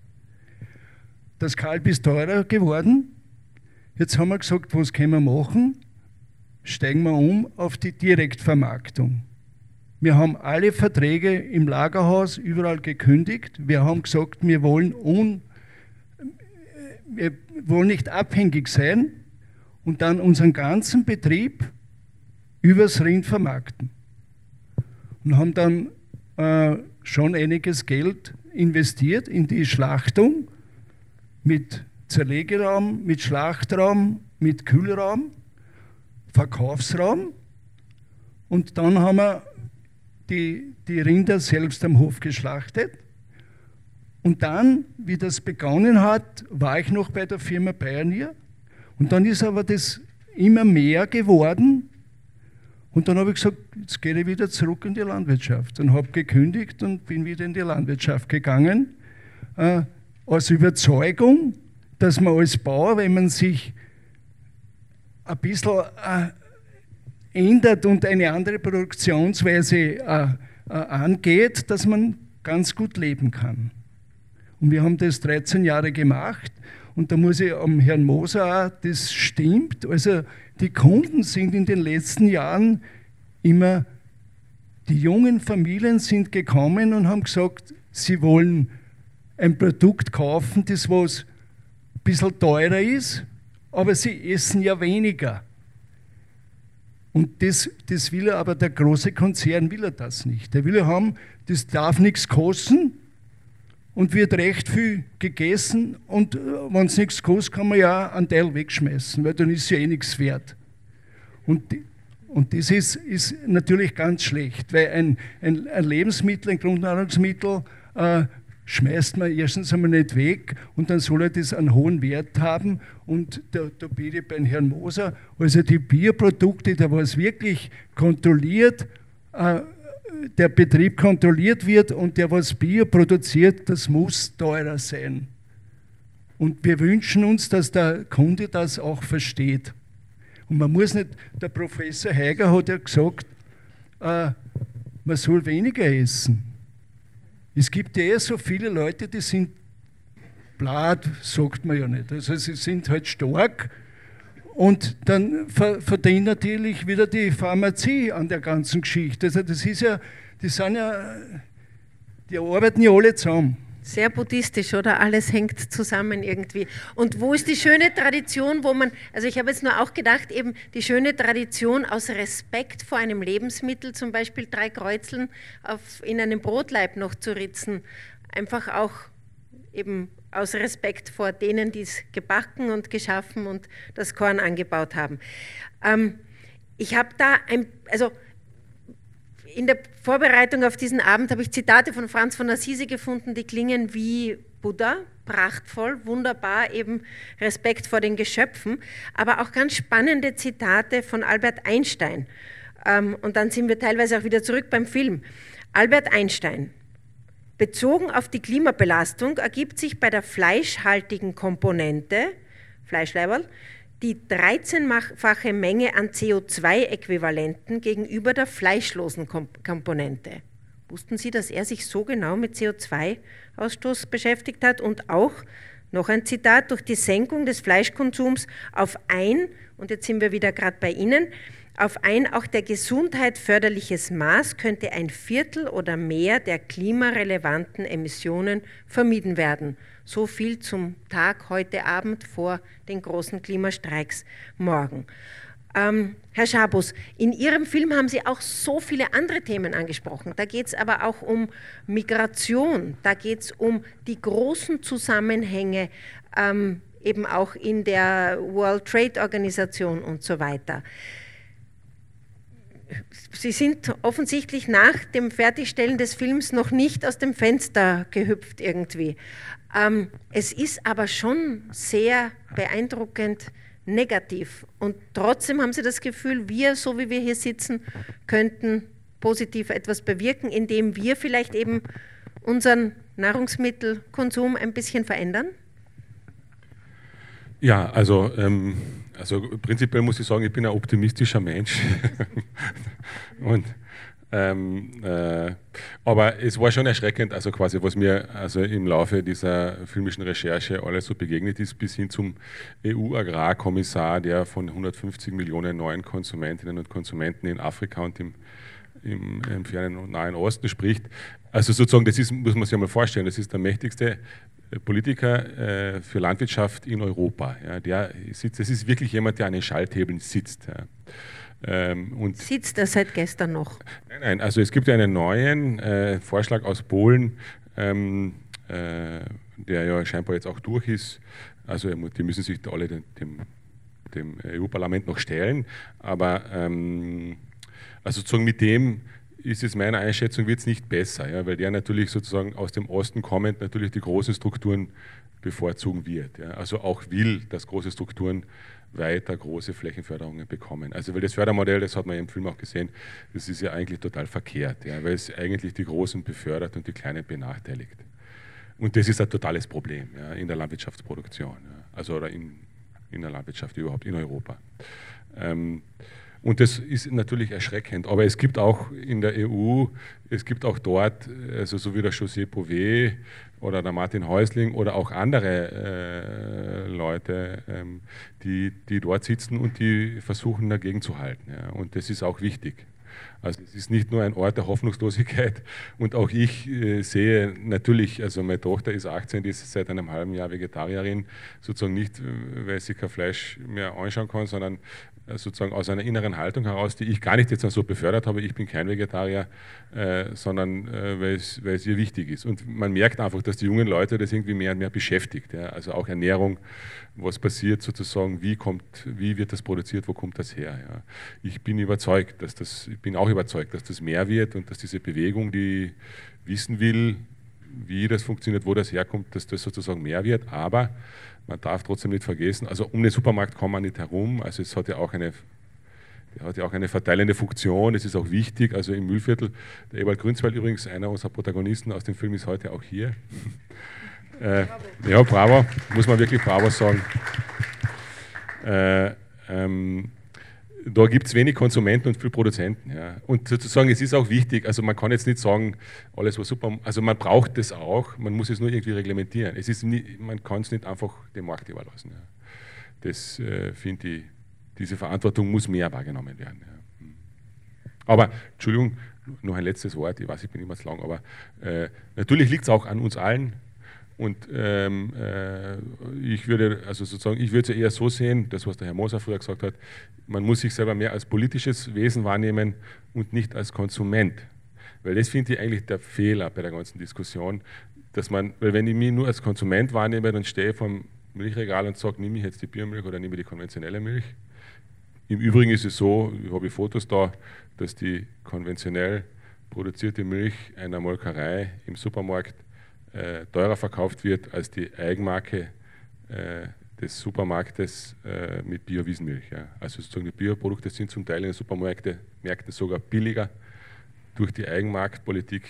Das Kalb ist teurer geworden. Jetzt haben wir gesagt, was können wir machen? Steigen wir um auf die Direktvermarktung. Wir haben alle Verträge im Lagerhaus überall gekündigt. Wir haben gesagt, wir wollen wir wollen nicht abhängig sein und dann unseren ganzen Betrieb übers Rind vermarkten. Und haben dann schon einiges Geld investiert in die Schlachtung mit Zerlegeraum, mit Schlachtraum, mit Kühlraum, Verkaufsraum. Und dann haben wir die Rinder selbst am Hof geschlachtet. Und dann, wie das begonnen hat, war ich noch bei der Firma Pioneer. Und dann ist aber das immer mehr geworden. Und dann habe ich gesagt, jetzt gehe ich wieder zurück in die Landwirtschaft. Und habe gekündigt und bin wieder in die Landwirtschaft gegangen. Aus Überzeugung, dass man als Bauer, wenn man sich ein bisschen ändert und eine andere Produktionsweise angeht, dass man ganz gut leben kann. Und wir haben das 13 Jahre gemacht. Und da muss ich am Herrn Moser auch, das stimmt. Also die Kunden sind in den letzten Jahren immer, die jungen Familien sind gekommen und haben gesagt, sie wollen ein Produkt kaufen, das was ein bisschen teurer ist, aber sie essen ja weniger. Und das will er, aber der große Konzern will er das nicht. Der will er haben, das darf nichts kosten und wird recht viel gegessen und wenn es nichts kostet, kann man ja einen Teil wegschmeißen, weil dann ist ja eh nichts wert. Und das ist natürlich ganz schlecht, weil ein Lebensmittel, ein Grundnahrungsmittel schmeißt man erstens einmal nicht weg und dann soll er das einen hohen Wert haben. Und da bitte ich beim Herrn Moser, also die Bioprodukte, da was wirklich kontrolliert, der Betrieb kontrolliert wird und der was Bio produziert, das muss teurer sein. Und wir wünschen uns, dass der Kunde das auch versteht. Und man muss nicht, der Professor Heiger hat ja gesagt, man soll weniger essen. Es gibt ja so viele Leute, die sind blatt, sagt man ja nicht. Also sie sind halt stark und dann verdient natürlich wieder die Pharmazie an der ganzen Geschichte. Also das ist ja, die arbeiten ja alle zusammen. Sehr buddhistisch, oder? Alles hängt zusammen irgendwie. Und wo ist die schöne Tradition, wo man, also ich habe jetzt nur auch gedacht, eben die schöne Tradition aus Respekt vor einem Lebensmittel, zum Beispiel 3 Kreuzeln in einem Brotleib noch zu ritzen, einfach auch eben aus Respekt vor denen, die es gebacken und geschaffen und das Korn angebaut haben. Ich habe da in der Vorbereitung auf diesen Abend habe ich Zitate von Franz von Assisi gefunden, die klingen wie Buddha, prachtvoll, wunderbar, eben Respekt vor den Geschöpfen, aber auch ganz spannende Zitate von Albert Einstein. Und dann sind wir teilweise auch wieder zurück beim Film. Albert Einstein: Bezogen auf die Klimabelastung ergibt sich bei der fleischhaltigen Komponente, Fleischleiberl, die 13-fache Menge an CO2-Äquivalenten gegenüber der fleischlosen Komponente. Wussten Sie, dass er sich so genau mit CO2-Ausstoß beschäftigt hat? Und auch, noch ein Zitat, durch die Senkung des Fleischkonsums auf ein, und jetzt sind wir wieder gerade bei Ihnen, auf ein auch der Gesundheit förderliches Maß könnte 1/4 oder mehr der klimarelevanten Emissionen vermieden werden. So viel zum Tag heute Abend vor den großen Klimastreiks morgen. Herr Schabus, in Ihrem Film haben Sie auch so viele andere Themen angesprochen. Da geht es aber auch um Migration, da geht es um die großen Zusammenhänge, eben auch in der World Trade Organisation und so weiter. Sie sind offensichtlich nach dem Fertigstellen des Films noch nicht aus dem Fenster gehüpft irgendwie. Es ist aber schon sehr beeindruckend negativ. Und trotzdem haben Sie das Gefühl, wir, so wie wir hier sitzen, könnten positiv etwas bewirken, indem wir vielleicht eben unseren Nahrungsmittelkonsum ein bisschen verändern? Ja, also prinzipiell muss ich sagen, ich bin ein optimistischer Mensch. Aber es war schon erschreckend, also quasi, was mir also im Laufe dieser filmischen Recherche alles so begegnet ist, bis hin zum EU-Agrarkommissar, der von 150 Millionen neuen Konsumentinnen und Konsumenten in Afrika und im im fernen und Nahen Osten spricht. Also sozusagen, das ist, muss man sich einmal vorstellen, das ist der mächtigste Politiker für Landwirtschaft in Europa. Ja, das ist wirklich jemand, der an den Schalthebeln sitzt. Ja. Sitzt er seit gestern noch? Nein, also es gibt ja einen neuen Vorschlag aus Polen, der ja scheinbar jetzt auch durch ist. Also die müssen sich alle dem EU-Parlament noch stellen, aber also sozusagen mit dem ist es meiner Einschätzung wird es nicht besser, ja, weil der natürlich sozusagen aus dem Osten kommend natürlich die großen Strukturen bevorzugen wird. Ja, also auch will, dass große Strukturen weiter große Flächenförderungen bekommen. Also weil das Fördermodell, das hat man im Film auch gesehen, das ist ja eigentlich total verkehrt, ja, weil es eigentlich die Großen befördert und die Kleinen benachteiligt. Und das ist ein totales Problem, ja, in der Landwirtschaftsproduktion, ja, also oder in der Landwirtschaft überhaupt in Europa. Und das ist natürlich erschreckend, aber es gibt auch in der EU, es gibt auch dort, also so wie der José Bové oder der Martin Häusling oder auch andere Leute, die dort sitzen und die versuchen dagegen zu halten. Ja. Und das ist auch wichtig. Also es ist nicht nur ein Ort der Hoffnungslosigkeit und auch ich sehe natürlich, also meine Tochter ist 18, die ist seit einem halben Jahr Vegetarierin, sozusagen nicht, weil sie kein Fleisch mehr anschauen kann, sondern sozusagen aus einer inneren Haltung heraus, die ich gar nicht jetzt so befördert habe, ich bin kein Vegetarier, sondern weil es ihr wichtig ist. Und man merkt einfach, dass die jungen Leute das irgendwie mehr und mehr beschäftigt. Ja? Also auch Ernährung, was passiert sozusagen, wie wird das produziert, wo kommt das her? Ja? Ich bin auch überzeugt, dass das mehr wird und dass diese Bewegung, die wissen will, wie das funktioniert, wo das herkommt, dass das sozusagen mehr wird, aber man darf trotzdem nicht vergessen, also um den Supermarkt kommt man nicht herum, also es hat ja auch eine verteilende Funktion, es ist auch wichtig, also im Mühlviertel, der Ewald Grünzweil übrigens, einer unserer Protagonisten aus dem Film, ist heute auch hier. Ja, bravo, muss man wirklich bravo sagen. Da gibt es wenig Konsumenten und viel Produzenten. Ja. Und sozusagen, es ist auch wichtig, also man kann jetzt nicht sagen, alles war super, also man braucht das auch, man muss es nur irgendwie reglementieren. Man kann es nicht einfach dem Markt überlassen. Ja. Das finde ich, diese Verantwortung muss mehr wahrgenommen werden. Ja. Aber, Entschuldigung, noch ein letztes Wort, ich weiß, ich bin immer zu lang, aber natürlich liegt es auch an uns allen. Und ich würde es ja eher so sehen, das was der Herr Moser früher gesagt hat, man muss sich selber mehr als politisches Wesen wahrnehmen und nicht als Konsument. Weil das finde ich eigentlich der Fehler bei der ganzen Diskussion, weil wenn ich mich nur als Konsument wahrnehme, dann stehe ich vom Milchregal und sage, nehme ich jetzt die Biomilch oder nehme ich die konventionelle Milch. Im Übrigen ist es so, ich habe Fotos da, dass die konventionell produzierte Milch einer Molkerei im Supermarkt teurer verkauft wird als die Eigenmarke des Supermarktes mit Bio-Wiesenmilch. Ja. Also sozusagen die Bioprodukte sind zum Teil in den Supermärkten sogar billiger durch die Eigenmarktpolitik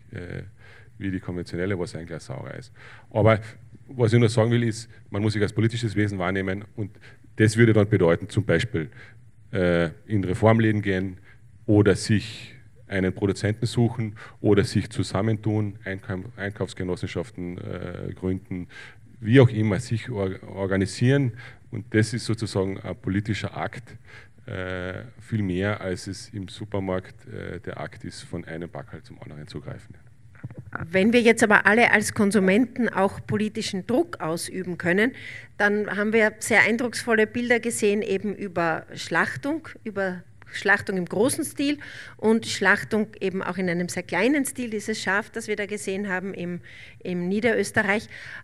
wie die konventionelle, was eigentlich ein Sauerei ist. Aber was ich nur sagen will, ist, man muss sich als politisches Wesen wahrnehmen und das würde dann bedeuten, zum Beispiel in Reformläden gehen oder sich einen Produzenten suchen oder sich zusammentun, Einkaufsgenossenschaften gründen, wie auch immer, sich organisieren. Und das ist sozusagen ein politischer Akt, viel mehr, als es im Supermarkt der Akt ist, von einem Backerl zum anderen zu greifen. Wenn wir jetzt aber alle als Konsumenten auch politischen Druck ausüben können, dann haben wir sehr eindrucksvolle Bilder gesehen, eben über Schlachtung im großen Stil und Schlachtung eben auch in einem sehr kleinen Stil, dieses Schaf, das wir da gesehen haben im Niederösterreich.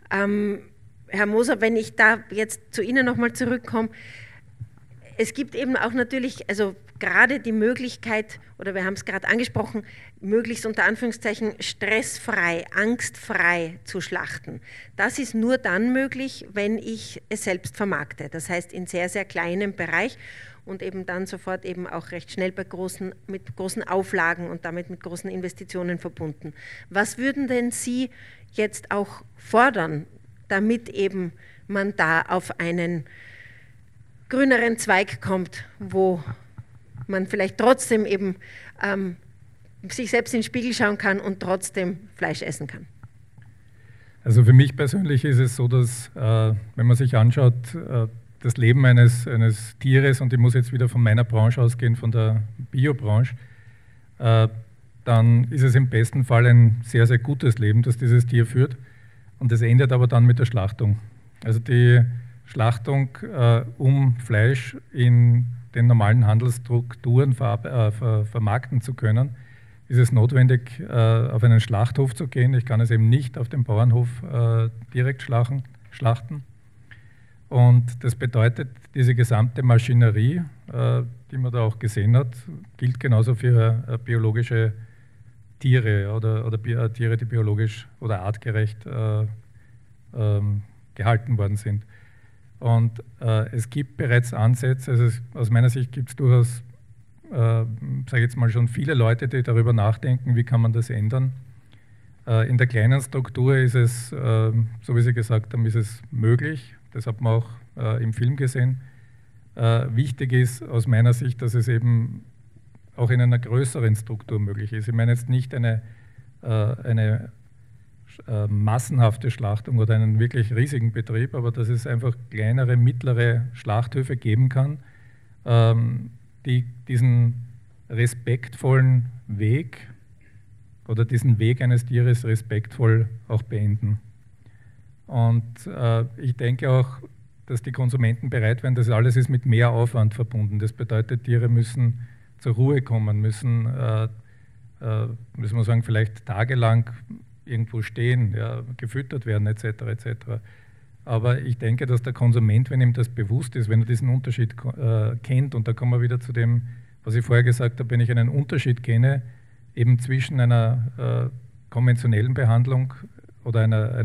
Herr Moser, wenn ich da jetzt zu Ihnen nochmal zurückkomme, es gibt eben auch natürlich, also gerade die Möglichkeit, oder wir haben es gerade angesprochen, möglichst unter Anführungszeichen stressfrei, angstfrei zu schlachten. Das ist nur dann möglich, wenn ich es selbst vermarkte. Das heißt in sehr, sehr kleinem Bereich und eben dann sofort eben auch recht schnell mit großen Auflagen und damit mit großen Investitionen verbunden. Was würden denn Sie jetzt auch fordern, damit eben man da auf einen grüneren Zweig kommt, wo man vielleicht trotzdem eben sich selbst in den Spiegel schauen kann und trotzdem Fleisch essen kann? Also für mich persönlich ist es so, dass wenn man sich anschaut, das Leben eines Tieres, und ich muss jetzt wieder von meiner Branche ausgehen, von der Biobranche, dann ist es im besten Fall ein sehr, sehr gutes Leben, das dieses Tier führt. Und es endet aber dann mit der Schlachtung. Also die Schlachtung, um Fleisch in den normalen Handelsstrukturen vermarkten zu können, ist es notwendig, auf einen Schlachthof zu gehen. Ich kann es eben nicht auf dem Bauernhof direkt schlachten. Und das bedeutet, diese gesamte Maschinerie, die man da auch gesehen hat, gilt genauso für biologische Tiere oder Tiere, die biologisch oder artgerecht gehalten worden sind. Und es gibt bereits Ansätze, also aus meiner Sicht gibt es durchaus, sage ich jetzt mal, schon viele Leute, die darüber nachdenken, wie kann man das ändern. In der kleinen Struktur ist es, so wie Sie gesagt haben, ist es möglich. Das hat man auch im Film gesehen. Wichtig ist aus meiner Sicht, dass es eben auch in einer größeren Struktur möglich ist. Ich meine jetzt nicht eine massenhafte Schlachtung oder einen wirklich riesigen Betrieb, aber dass es einfach kleinere, mittlere Schlachthöfe geben kann, die diesen respektvollen Weg oder diesen Weg eines Tieres respektvoll auch beenden. Und ich denke auch, dass die Konsumenten bereit wären, das alles ist mit mehr Aufwand verbunden. Das bedeutet, Tiere müssen zur Ruhe kommen, müssen wir sagen, vielleicht tagelang irgendwo stehen, ja, gefüttert werden etc. etc. Aber ich denke, dass der Konsument, wenn ihm das bewusst ist, wenn er diesen Unterschied kennt, und da kommen wir wieder zu dem, was ich vorher gesagt habe, wenn ich einen Unterschied kenne, eben zwischen einer konventionellen Behandlung oder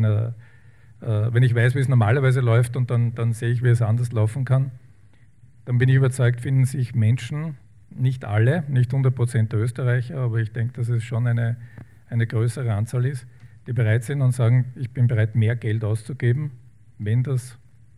wenn ich weiß, wie es normalerweise läuft und dann sehe ich, wie es anders laufen kann, dann bin ich überzeugt, finden sich Menschen, nicht alle, nicht 100% der Österreicher, aber ich denke, dass es schon eine größere Anzahl ist, die bereit sind und sagen, ich bin bereit, mehr Geld auszugeben, wenn das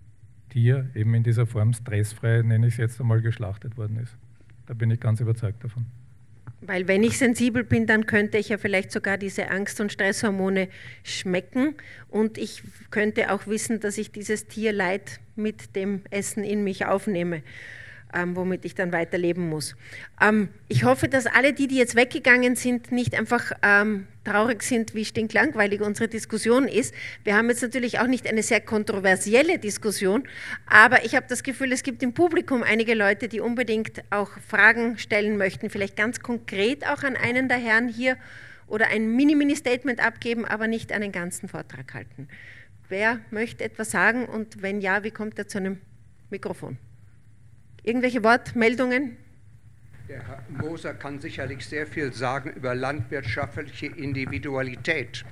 Tier eben in dieser Form stressfrei, nenne ich es jetzt einmal, geschlachtet worden ist. Da bin ich ganz überzeugt davon. Weil wenn ich sensibel bin, dann könnte ich ja vielleicht sogar diese Angst- und Stresshormone schmecken und ich könnte auch wissen, dass ich dieses Tierleid mit dem Essen in mich aufnehme, womit ich dann weiterleben muss. Ich hoffe, dass alle die jetzt weggegangen sind, nicht einfach traurig sind, wie stinklangweilig unsere Diskussion ist. Wir haben jetzt natürlich auch nicht eine sehr kontroversielle Diskussion, aber ich habe das Gefühl, es gibt im Publikum einige Leute, die unbedingt auch Fragen stellen möchten, vielleicht ganz konkret auch an einen der Herren hier oder ein Mini-Statement abgeben, aber nicht einen ganzen Vortrag halten. Wer möchte etwas sagen und wenn ja, wie kommt er zu einem Mikrofon? Irgendwelche Wortmeldungen? Der Herr Moser kann sicherlich sehr viel sagen über landwirtschaftliche Individualität.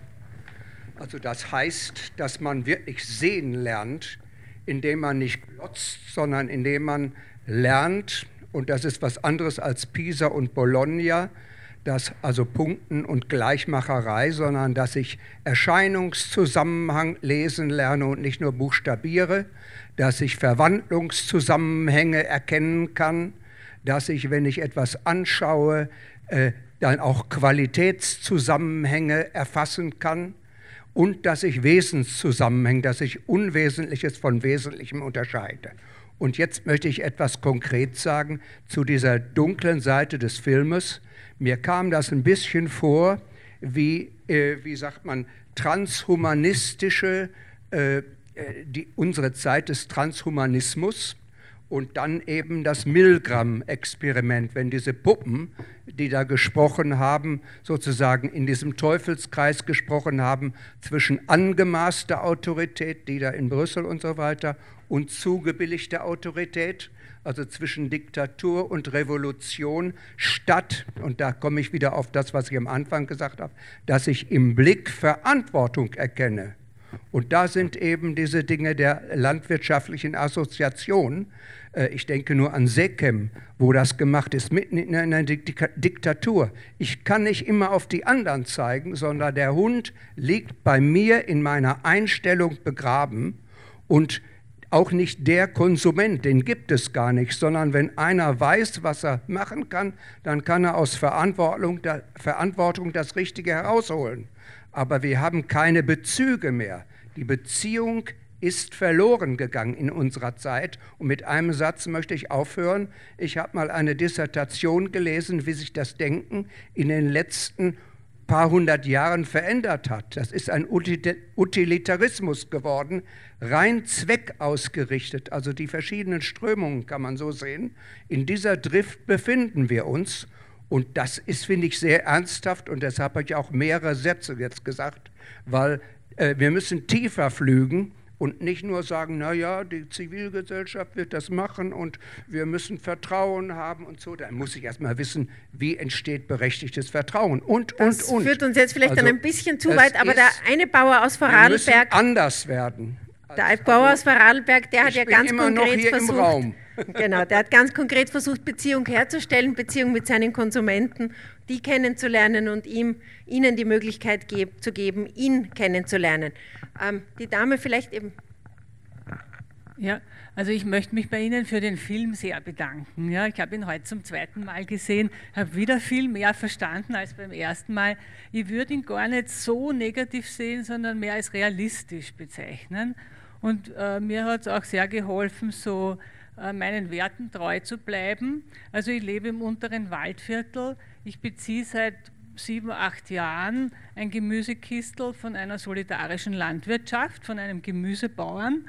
Also das heißt, dass man wirklich sehen lernt, indem man nicht glotzt, sondern indem man lernt, und das ist was anderes als Pisa und Bologna, das also Punkten und Gleichmacherei, sondern dass ich Erscheinungszusammenhang lesen lerne und nicht nur buchstabiere, dass ich Verwandlungszusammenhänge erkennen kann, dass ich, wenn ich etwas anschaue, dann auch Qualitätszusammenhänge erfassen kann und dass ich Wesenszusammenhänge, dass ich Unwesentliches von Wesentlichem unterscheide. Und jetzt möchte ich etwas konkret sagen zu dieser dunklen Seite des Filmes. Mir kam das ein bisschen vor wie sagt man, transhumanistische unsere Zeit des Transhumanismus und dann eben das Milgram-Experiment, wenn diese Puppen, die da gesprochen haben, sozusagen in diesem Teufelskreis gesprochen haben, zwischen angemaßter Autorität, die da in Brüssel und so weiter, und zugebilligter Autorität, also zwischen Diktatur und Revolution, statt, und da komme ich wieder auf das, was ich am Anfang gesagt habe, dass ich im Blick Verantwortung erkenne. Und da sind eben diese Dinge der landwirtschaftlichen Assoziation. Ich denke nur an Sekem, wo das gemacht ist, mitten in einer Diktatur. Ich kann nicht immer auf die anderen zeigen, sondern der Hund liegt bei mir in meiner Einstellung begraben und auch nicht der Konsument, den gibt es gar nicht, sondern wenn einer weiß, was er machen kann, dann kann er aus Verantwortung das Richtige herausholen. Aber wir haben keine Bezüge mehr. Die Beziehung ist verloren gegangen in unserer Zeit. Und mit einem Satz möchte ich aufhören. Ich habe mal eine Dissertation gelesen, wie sich das Denken in den letzten paar hundert Jahren verändert hat. Das ist ein Utilitarismus geworden, rein zweckausgerichtet, also die verschiedenen Strömungen kann man so sehen. In dieser Drift befinden wir uns und das ist, finde ich, sehr ernsthaft und deshalb habe ich auch mehrere Sätze jetzt gesagt, weil wir müssen tiefer flügen und nicht nur sagen, naja, die Zivilgesellschaft wird das machen und wir müssen Vertrauen haben und so. Dann muss ich erstmal wissen, wie entsteht berechtigtes Vertrauen Das führt uns jetzt vielleicht dann ein bisschen zu weit, aber der eine Bauer aus Vorarlberg... Wir müssen anders werden. Der Bauer aus Vorarlberg, der hat ja ganz konkret versucht... Im Raum. Genau, der hat ganz konkret versucht, Beziehung herzustellen, Beziehung mit seinen Konsumenten, die kennenzulernen und ihnen die Möglichkeit zu geben, ihn kennenzulernen. Die Dame vielleicht eben. Ja, also ich möchte mich bei Ihnen für den Film sehr bedanken. Ja, ich habe ihn heute zum zweiten Mal gesehen, habe wieder viel mehr verstanden als beim ersten Mal. Ich würde ihn gar nicht so negativ sehen, sondern mehr als realistisch bezeichnen. Und mir hat es auch sehr geholfen, so meinen Werten treu zu bleiben. Also ich lebe im unteren Waldviertel. Ich beziehe seit 7, 8 Jahren ein Gemüsekistel von einer solidarischen Landwirtschaft, von einem Gemüsebauern.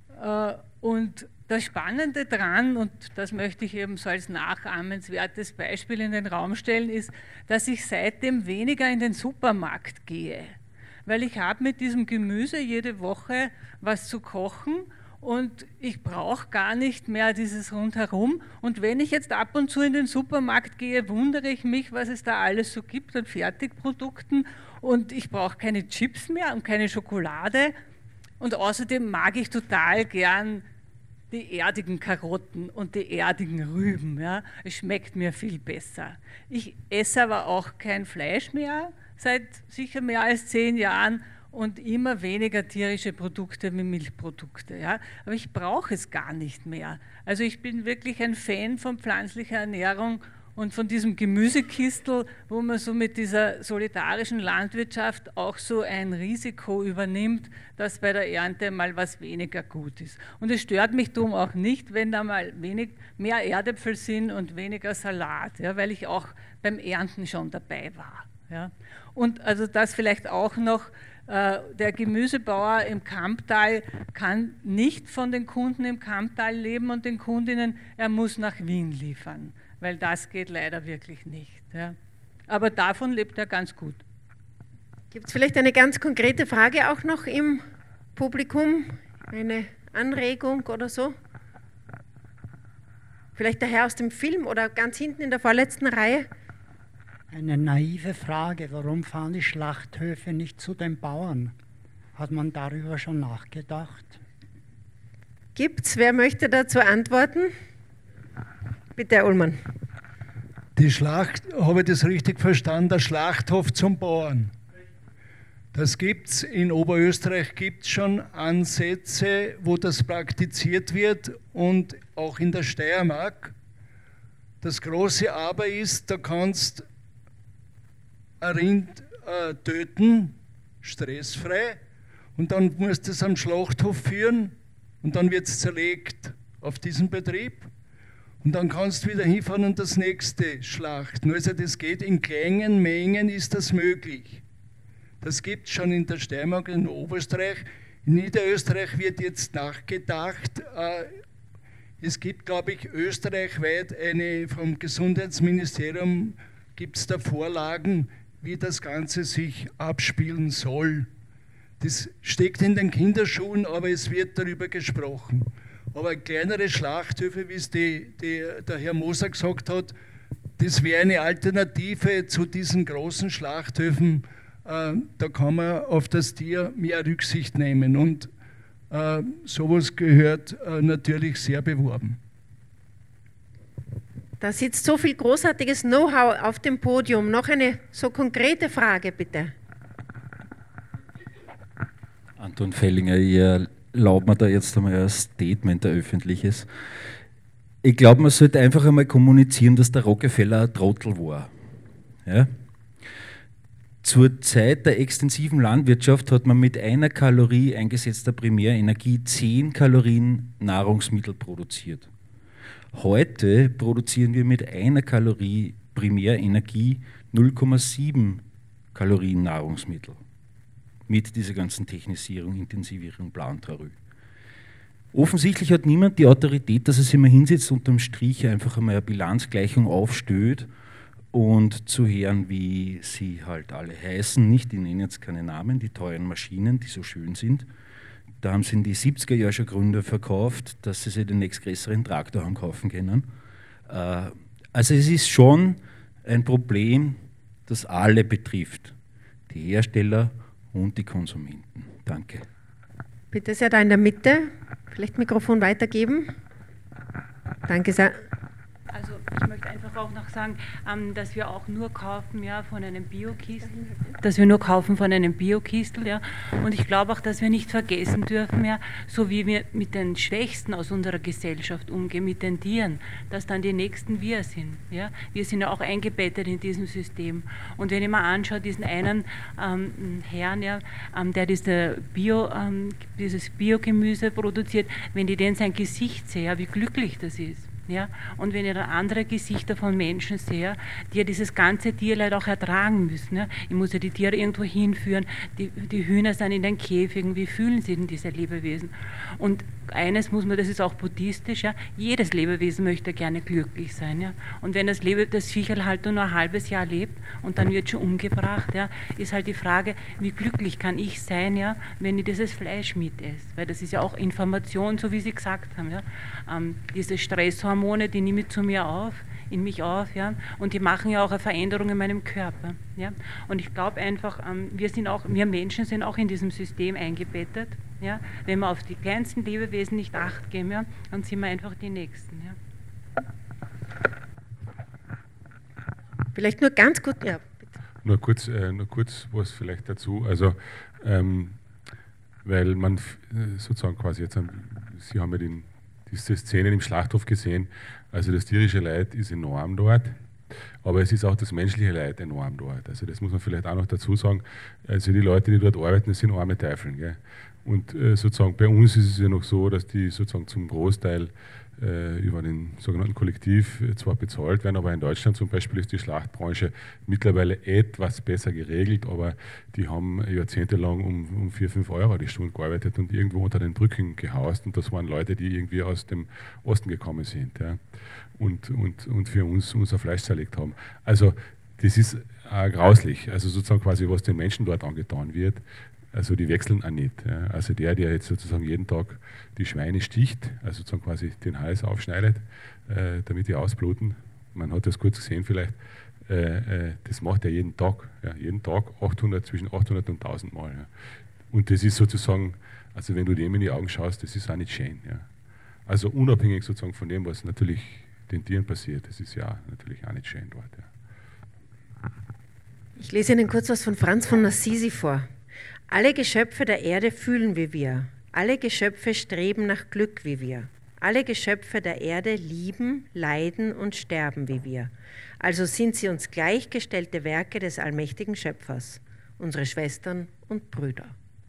Und das Spannende daran, und das möchte ich eben so als nachahmenswertes Beispiel in den Raum stellen, ist, dass ich seitdem weniger in den Supermarkt gehe. Weil ich habe mit diesem Gemüse jede Woche was zu kochen und ich brauche gar nicht mehr dieses Rundherum. Und wenn ich jetzt ab und zu in den Supermarkt gehe, wundere ich mich, was es da alles so gibt an Fertigprodukten. Und ich brauche keine Chips mehr und keine Schokolade. Und außerdem mag ich total gern die erdigen Karotten und die erdigen Rüben. Ja. Es schmeckt mir viel besser. Ich esse aber auch kein Fleisch mehr, seit sicher mehr als 10 Jahren. Und immer weniger tierische Produkte wie Milchprodukte. Ja? Aber ich brauche es gar nicht mehr. Also ich bin wirklich ein Fan von pflanzlicher Ernährung und von diesem Gemüsekistel, wo man so mit dieser solidarischen Landwirtschaft auch so ein Risiko übernimmt, dass bei der Ernte mal was weniger gut ist. Und es stört mich darum auch nicht, wenn da mal mehr Erdäpfel sind und weniger Salat, ja? Weil ich auch beim Ernten schon dabei war. Ja? Und also das vielleicht auch noch, der Gemüsebauer im Kamptal kann nicht von den Kunden im Kamptal leben und den Kundinnen, er muss nach Wien liefern, weil das geht leider wirklich nicht. Ja. Aber davon lebt er ganz gut. Gibt es vielleicht eine ganz konkrete Frage auch noch im Publikum? Eine Anregung oder so? Vielleicht der Herr aus dem Film oder ganz hinten in der vorletzten Reihe? Eine naive Frage, warum fahren die Schlachthöfe nicht zu den Bauern? Hat man darüber schon nachgedacht? Gibt's? Wer möchte dazu antworten? Bitte, Herr Ullmann. Die Schlacht, habe ich das richtig verstanden, der Schlachthof zum Bauern. Das gibt's in Oberösterreich, gibt es schon Ansätze, wo das praktiziert wird und auch in der Steiermark. Das große Aber ist, da kannst ein Rind töten, stressfrei, und dann musst du es am Schlachthof führen und dann wird es zerlegt auf diesem Betrieb und dann kannst du wieder hinfahren und das nächste schlachten. Also das geht in kleinen Mengen, ist das möglich. Das gibt es schon in der Steiermark, in Oberösterreich. In Niederösterreich wird jetzt nachgedacht. Es gibt, glaube ich, österreichweit vom Gesundheitsministerium gibt es da Vorlagen, wie das Ganze sich abspielen soll. Das steckt in den Kinderschuhen, aber es wird darüber gesprochen. Aber kleinere Schlachthöfe, wie es der Herr Moser gesagt hat, das wäre eine Alternative zu diesen großen Schlachthöfen. Da kann man auf das Tier mehr Rücksicht nehmen und sowas gehört natürlich sehr beworben. Da sitzt so viel großartiges Know-how auf dem Podium. Noch eine so konkrete Frage, bitte. Anton Fellinger, ihr erlaubt mir da jetzt einmal ein Statement, ein öffentliches. Ich glaube, man sollte einfach einmal kommunizieren, dass der Rockefeller ein Trottel war. Ja? Zur Zeit der extensiven Landwirtschaft hat man mit 1 Kalorie eingesetzter Primärenergie 10 Kalorien Nahrungsmittel produziert. Heute produzieren wir mit 1 Kalorie Primärenergie 0,7 Kalorien Nahrungsmittel. Mit dieser ganzen Technisierung, Intensivierung, Plan, Trarü. Offensichtlich hat niemand die Autorität, dass er sich mal hinsetzt und unterm Strich einfach einmal eine Bilanzgleichung aufstellt und zu hören, wie sie halt alle heißen, nicht, ich nenne jetzt keine Namen, die teuren Maschinen, die so schön sind. Da haben sie in die 70er Jahre schon Gründe verkauft, dass sie sich den nächstgrößeren Traktor haben kaufen können. Also es ist schon ein Problem, das alle betrifft, die Hersteller und die Konsumenten. Danke. Bitte sehr, da in der Mitte, vielleicht Mikrofon weitergeben. Danke sehr. Also ich möchte einfach auch noch sagen, dass wir auch nur kaufen von einem Biokistel, ja. Und ich glaube auch, dass wir nicht vergessen dürfen, so wie wir mit den Schwächsten aus unserer Gesellschaft umgehen, mit den Tieren, dass dann die Nächsten wir sind. Ja. Wir sind ja auch eingebettet in diesem System. Und wenn ich mir anschaue, diesen einen Herrn, der dieses Biogemüse produziert, wenn ich den sein Gesicht sehe, wie glücklich das ist. Ja, und wenn ich dann andere Gesichter von Menschen sehe, die ja dieses ganze Tierleid auch ertragen müssen. Ja. Ich muss ja die Tiere irgendwo hinführen, die Hühner sind in den Käfigen, wie fühlen sie denn diese Lebewesen? Und eines muss man, das ist auch buddhistisch, ja, jedes Lebewesen möchte gerne glücklich sein. Ja. Und wenn das Viecherl halt nur ein halbes Jahr lebt und dann wird schon umgebracht, ja, ist halt die Frage, wie glücklich kann ich sein, ja, wenn ich dieses Fleisch mitesse? Weil das ist ja auch Information, so wie Sie gesagt haben. Ja. Diese Stresshormone, die nehme ich in mich auf, ja, und die machen ja auch eine Veränderung in meinem Körper. Ja. Und ich glaube einfach, wir Menschen sind auch in diesem System eingebettet. Ja. Wenn wir auf die kleinsten Lebewesen nicht Acht geben, ja, dann sind wir einfach die Nächsten. Ja. Vielleicht nur ganz gut, ja. Bitte. Nur kurz was vielleicht dazu. Also, weil man sozusagen quasi jetzt, Sie haben ja diese Szenen im Schlachthof gesehen, also das tierische Leid ist enorm dort, aber es ist auch das menschliche Leid enorm dort. Also das muss man vielleicht auch noch dazu sagen. Also die Leute, die dort arbeiten, das sind arme Teufel. Gell? Und sozusagen bei uns ist es ja noch so, dass die sozusagen zum Großteil über den sogenannten Kollektiv zwar bezahlt werden, aber in Deutschland zum Beispiel ist die Schlachtbranche mittlerweile etwas besser geregelt, aber die haben jahrzehntelang um 4-5 Euro die Stunde gearbeitet und irgendwo unter den Brücken gehaust, und das waren Leute, die irgendwie aus dem Osten gekommen sind, ja, und für uns unser Fleisch zerlegt haben. Also das ist grauslich, also sozusagen quasi, was den Menschen dort angetan wird. Also die wechseln auch nicht. Ja. Also der jetzt sozusagen jeden Tag die Schweine sticht, also sozusagen quasi den Hals aufschneidet, damit die ausbluten. Man hat das kurz gesehen vielleicht. Das macht er jeden Tag. Ja. Jeden Tag zwischen 800 und 1000 Mal. Ja. Und das ist sozusagen, also wenn du dem in die Augen schaust, das ist auch nicht schön. Ja. Also unabhängig sozusagen von dem, was natürlich den Tieren passiert, das ist ja natürlich auch nicht schön dort. Ja. Ich lese Ihnen kurz was von Franz von Assisi vor. Alle Geschöpfe der Erde fühlen wie wir. Alle Geschöpfe streben nach Glück wie wir. Alle Geschöpfe der Erde lieben, leiden und sterben wie wir. Also sind sie uns gleichgestellte Werke des allmächtigen Schöpfers, unsere Schwestern und Brüder.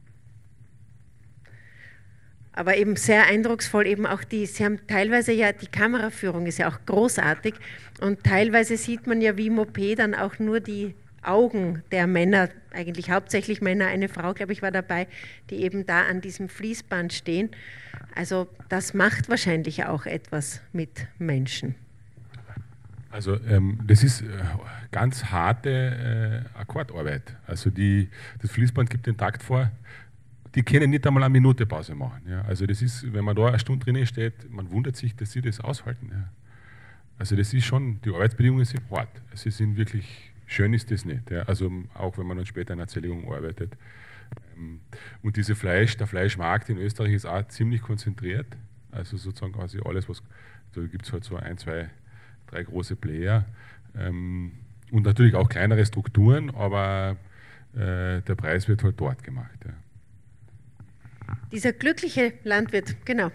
Aber eben sehr eindrucksvoll eben auch Sie haben teilweise ja, die Kameraführung ist ja auch großartig und teilweise sieht man ja wie im OP dann auch nur die Augen der Männer, eigentlich hauptsächlich Männer, eine Frau, glaube ich, war dabei, die eben da an diesem Fließband stehen. Also das macht wahrscheinlich auch etwas mit Menschen. Also das ist ganz harte Akkordarbeit. Also das Fließband gibt den Takt vor. Die können nicht einmal eine Minute Pause machen. Ja. Also das ist, wenn man da eine Stunde drinnen steht, man wundert sich, dass sie das aushalten. Ja. Also das ist schon, die Arbeitsbedingungen sind hart. Sie sind wirklich... Schön ist das nicht, ja. Also auch wenn man dann später in einer Zerlegung arbeitet. Und der Fleischmarkt in Österreich ist auch ziemlich konzentriert. Also sozusagen quasi alles, da gibt es halt so 1, 2, 3 große Player. Und natürlich auch kleinere Strukturen, aber der Preis wird halt dort gemacht. Ja. Dieser glückliche Landwirt, genau.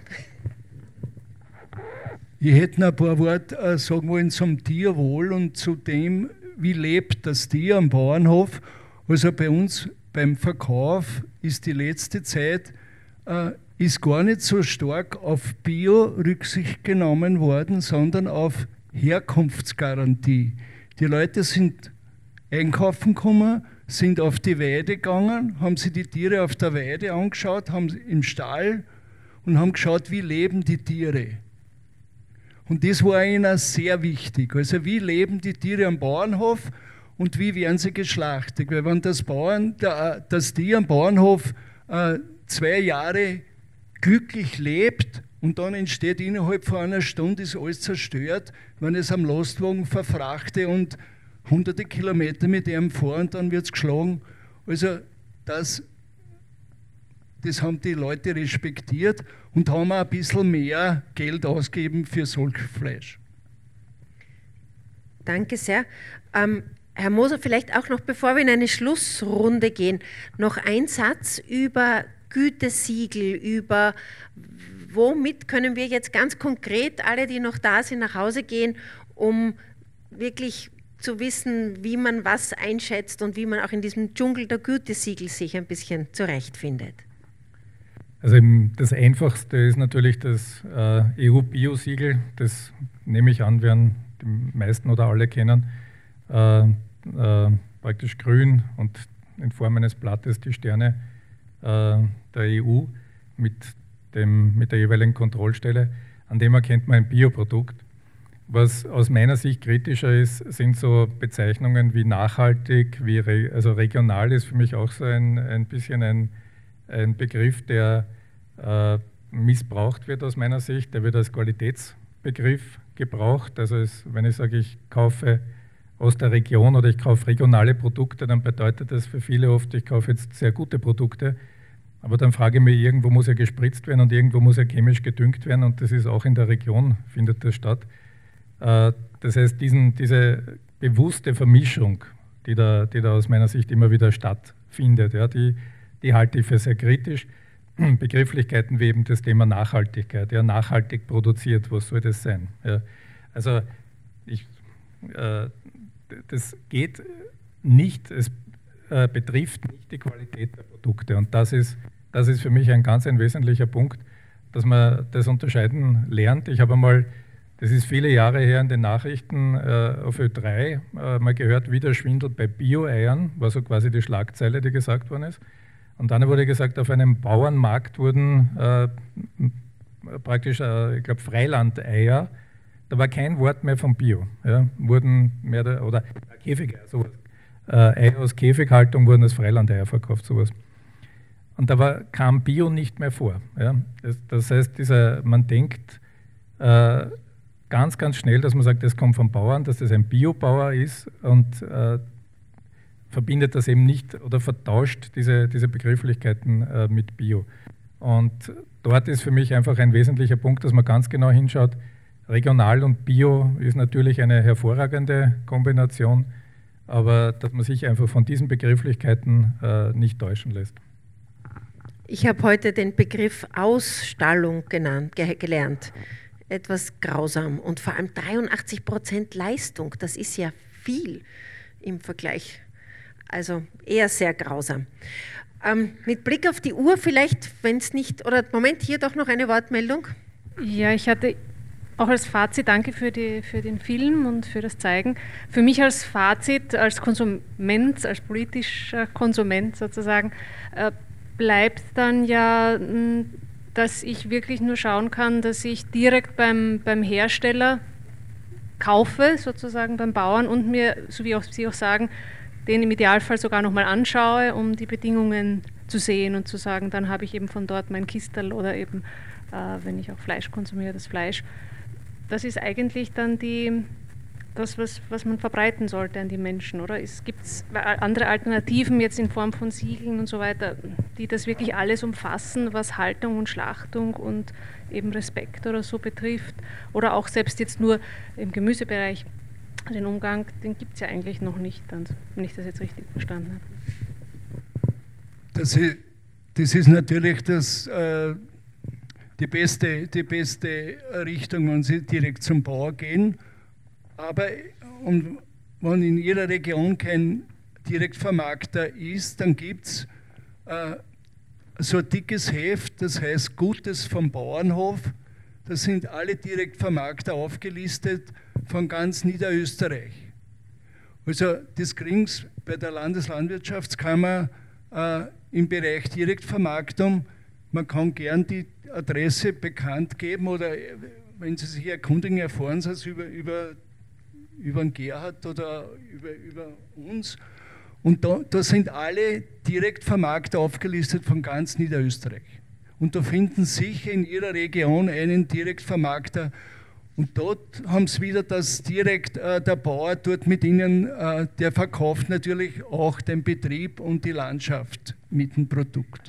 Ich hätte noch ein paar Worte sagen wollen zum Tierwohl und zu dem, wie lebt das Tier am Bauernhof Also bei uns beim Verkauf ist die letzte Zeit ist gar nicht so stark auf Bio Rücksicht genommen worden, sondern auf Herkunftsgarantie. Die Leute sind einkaufen gekommen, sind auf die Weide gegangen, haben sich die Tiere auf der Weide angeschaut, haben im Stall und haben geschaut, wie leben die Tiere. Und das war ihnen sehr wichtig. Also wie leben die Tiere am Bauernhof und wie werden sie geschlachtet. Weil wenn das Tier am Bauernhof 2 Jahre glücklich lebt und dann entsteht innerhalb von einer Stunde, ist alles zerstört, wenn ich es am Lastwagen verfrachte und hunderte Kilometer mit ihm fahre und dann wird es geschlagen. Also das haben die Leute respektiert und haben auch ein bisschen mehr Geld ausgegeben für solches Fleisch. Danke sehr. Herr Moser, vielleicht auch noch, bevor wir in eine Schlussrunde gehen, noch ein Satz über Gütesiegel, über womit können wir jetzt ganz konkret, alle, die noch da sind, nach Hause gehen, um wirklich zu wissen, wie man was einschätzt und wie man auch in diesem Dschungel der Gütesiegel sich ein bisschen zurechtfindet. Also das Einfachste ist natürlich das EU-Bio-Siegel, das nehme ich an, werden die meisten oder alle kennen, praktisch grün und in Form eines Blattes die Sterne der EU mit der jeweiligen Kontrollstelle, an dem erkennt man ein Bioprodukt. Was aus meiner Sicht kritischer ist, sind so Bezeichnungen wie nachhaltig, also regional ist für mich auch so ein bisschen ein Begriff, der missbraucht wird aus meiner Sicht. Der wird als Qualitätsbegriff gebraucht. Also wenn ich sage, ich kaufe aus der Region oder ich kaufe regionale Produkte, dann bedeutet das für viele oft, ich kaufe jetzt sehr gute Produkte. Aber dann frage ich mich, irgendwo muss ja gespritzt werden und irgendwo muss ja chemisch gedüngt werden und das ist auch in der Region, findet das statt. Das heißt, diese bewusste Vermischung, die da aus meiner Sicht immer wieder stattfindet, ja, die halte ich für sehr kritisch. Begrifflichkeiten wie eben das Thema Nachhaltigkeit, ja, nachhaltig produziert, was soll das sein? Ja, also das geht nicht, es betrifft nicht die Qualität der Produkte und das ist für mich ein wesentlicher Punkt, dass man das unterscheiden lernt. Ich habe einmal, das ist viele Jahre her, in den Nachrichten auf Ö3 mal gehört, wieder Schwindel bei Bio-Eiern, war so quasi die Schlagzeile, die gesagt worden ist. Und dann wurde gesagt, auf einem Bauernmarkt wurden praktisch, ich glaube, Freilandeier, da war kein Wort mehr von Bio. Ja, wurden mehr oder Käfigeier, sowas. Eier aus Käfighaltung wurden als Freilandeier verkauft, sowas. Und da kam Bio nicht mehr vor. Ja. Das heißt, man denkt ganz, ganz schnell, dass man sagt, das kommt vom Bauern, dass das ein Biobauer ist und verbindet das eben nicht oder vertauscht diese Begrifflichkeiten mit Bio. Und dort ist für mich einfach ein wesentlicher Punkt, dass man ganz genau hinschaut, regional und Bio ist natürlich eine hervorragende Kombination, aber dass man sich einfach von diesen Begrifflichkeiten nicht täuschen lässt. Ich habe heute den Begriff Ausstallung gelernt. Etwas grausam und vor allem 83% Leistung, das ist ja viel im Vergleich. Also eher sehr grausam. Mit Blick auf die Uhr vielleicht, wenn es nicht, oder Moment, hier doch noch eine Wortmeldung. Ja, ich hatte auch als Fazit, danke für den Film und für das Zeigen. Für mich als Fazit, als Konsument, als politischer Konsument sozusagen, bleibt dann ja, dass ich wirklich nur schauen kann, dass ich direkt beim Hersteller kaufe, sozusagen beim Bauern und mir, so wie auch Sie auch sagen, den im Idealfall sogar nochmal anschaue, um die Bedingungen zu sehen und zu sagen, dann habe ich eben von dort mein Kistel oder eben, wenn ich auch Fleisch konsumiere, das Fleisch. Das ist eigentlich dann das, was man verbreiten sollte an die Menschen, oder? Es gibt andere Alternativen jetzt in Form von Siegeln und so weiter, die das wirklich alles umfassen, was Haltung und Schlachtung und eben Respekt oder so betrifft. Oder auch selbst jetzt nur im Gemüsebereich. Den Umgang, den gibt es ja eigentlich noch nicht, wenn ich das jetzt richtig verstanden habe. Das ist natürlich die beste Richtung, wenn Sie direkt zum Bauer gehen. Aber wenn in Ihrer Region kein Direktvermarkter ist, dann gibt es so ein dickes Heft, das heißt Gutes vom Bauernhof. Da sind alle Direktvermarkter aufgelistet von ganz Niederösterreich. Also das kriegen Sie bei der Landeslandwirtschaftskammer im Bereich Direktvermarktung. Man kann gern die Adresse bekannt geben oder wenn Sie sich erkundigen, erfahren Sie es über den Gerhard oder über uns. Und da sind alle Direktvermarkter aufgelistet von ganz Niederösterreich. Und da finden Sie sicher in Ihrer Region einen Direktvermarkter. Und dort haben Sie wieder, dass direkt der Bauer dort mit Ihnen, der verkauft natürlich auch den Betrieb und die Landschaft mit dem Produkt.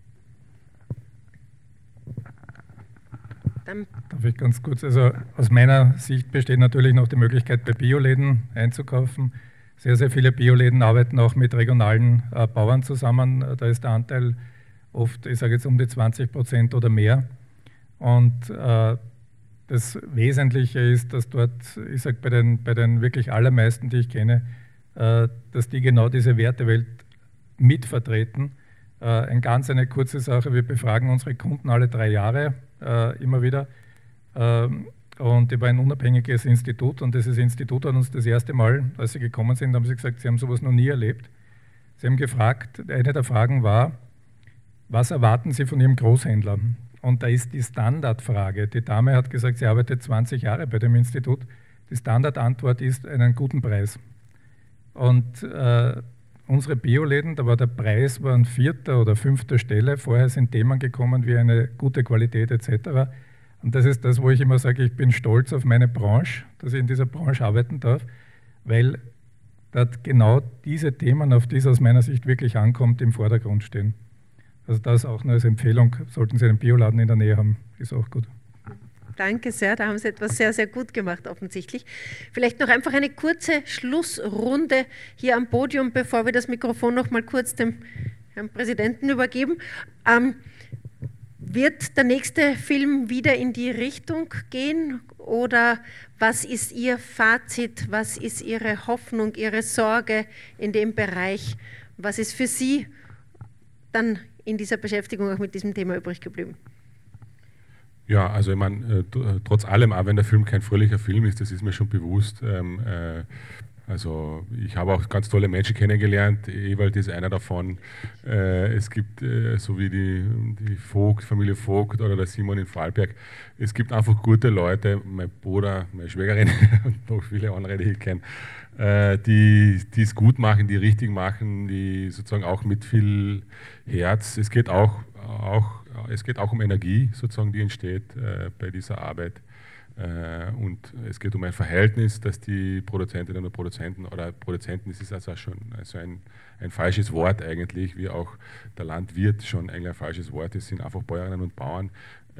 Darf ich ganz kurz, also aus meiner Sicht besteht natürlich noch die Möglichkeit, bei Bioläden einzukaufen. Sehr, sehr viele Bioläden arbeiten auch mit regionalen Bauern zusammen. Da ist der Anteil oft, ich sage jetzt um die 20% oder mehr. Und das Wesentliche ist, dass dort, ich sage bei den wirklich allermeisten, die ich kenne, dass die genau diese Wertewelt mitvertreten. Eine kurze Sache, wir befragen unsere Kunden alle 3 Jahre immer wieder. Und über ein unabhängiges Institut, und dieses Institut hat uns das erste Mal, als sie gekommen sind, haben sie gesagt, sie haben sowas noch nie erlebt. Sie haben gefragt, eine der Fragen war, was erwarten Sie von Ihrem Großhändler? Und da ist die Standardfrage, die Dame hat gesagt, sie arbeitet 20 Jahre bei dem Institut, die Standardantwort ist einen guten Preis. Und unsere Bioläden, da war der Preis an 4. oder 5. Stelle, vorher sind Themen gekommen wie eine gute Qualität etc. Und das ist das, wo ich immer sage, ich bin stolz auf meine Branche, dass ich in dieser Branche arbeiten darf, weil dort genau diese Themen, auf die es aus meiner Sicht wirklich ankommt, im Vordergrund stehen. Also das auch nur als Empfehlung, sollten Sie einen Bioladen in der Nähe haben, ist auch gut. Danke sehr, da haben Sie etwas sehr, sehr gut gemacht offensichtlich. Vielleicht noch einfach eine kurze Schlussrunde hier am Podium, bevor wir das Mikrofon noch mal kurz dem Herrn Präsidenten übergeben. Wird der nächste Film wieder in die Richtung gehen oder was ist Ihr Fazit, was ist Ihre Hoffnung, Ihre Sorge in dem Bereich? Was ist für Sie dann in dieser Beschäftigung auch mit diesem Thema übrig geblieben? Ja, also ich meine, trotz allem, auch wenn der Film kein fröhlicher Film ist, das ist mir schon bewusst. Also ich habe auch ganz tolle Menschen kennengelernt, Ewald ist einer davon. Es gibt, so wie die Vogt, Familie Vogt oder der Simon in Vorarlberg, es gibt einfach gute Leute, mein Bruder, meine Schwägerin und noch viele andere, die ich kenne, die es gut machen, die richtig machen, die sozusagen auch mit viel Herz, es geht auch um Energie, sozusagen, die entsteht bei dieser Arbeit. Und es geht um ein Verhältnis, dass die Produzentinnen und Produzenten, das ist also schon ein falsches Wort eigentlich, wie auch der Landwirt schon eigentlich ein falsches Wort ist, sind einfach Bäuerinnen und Bauern,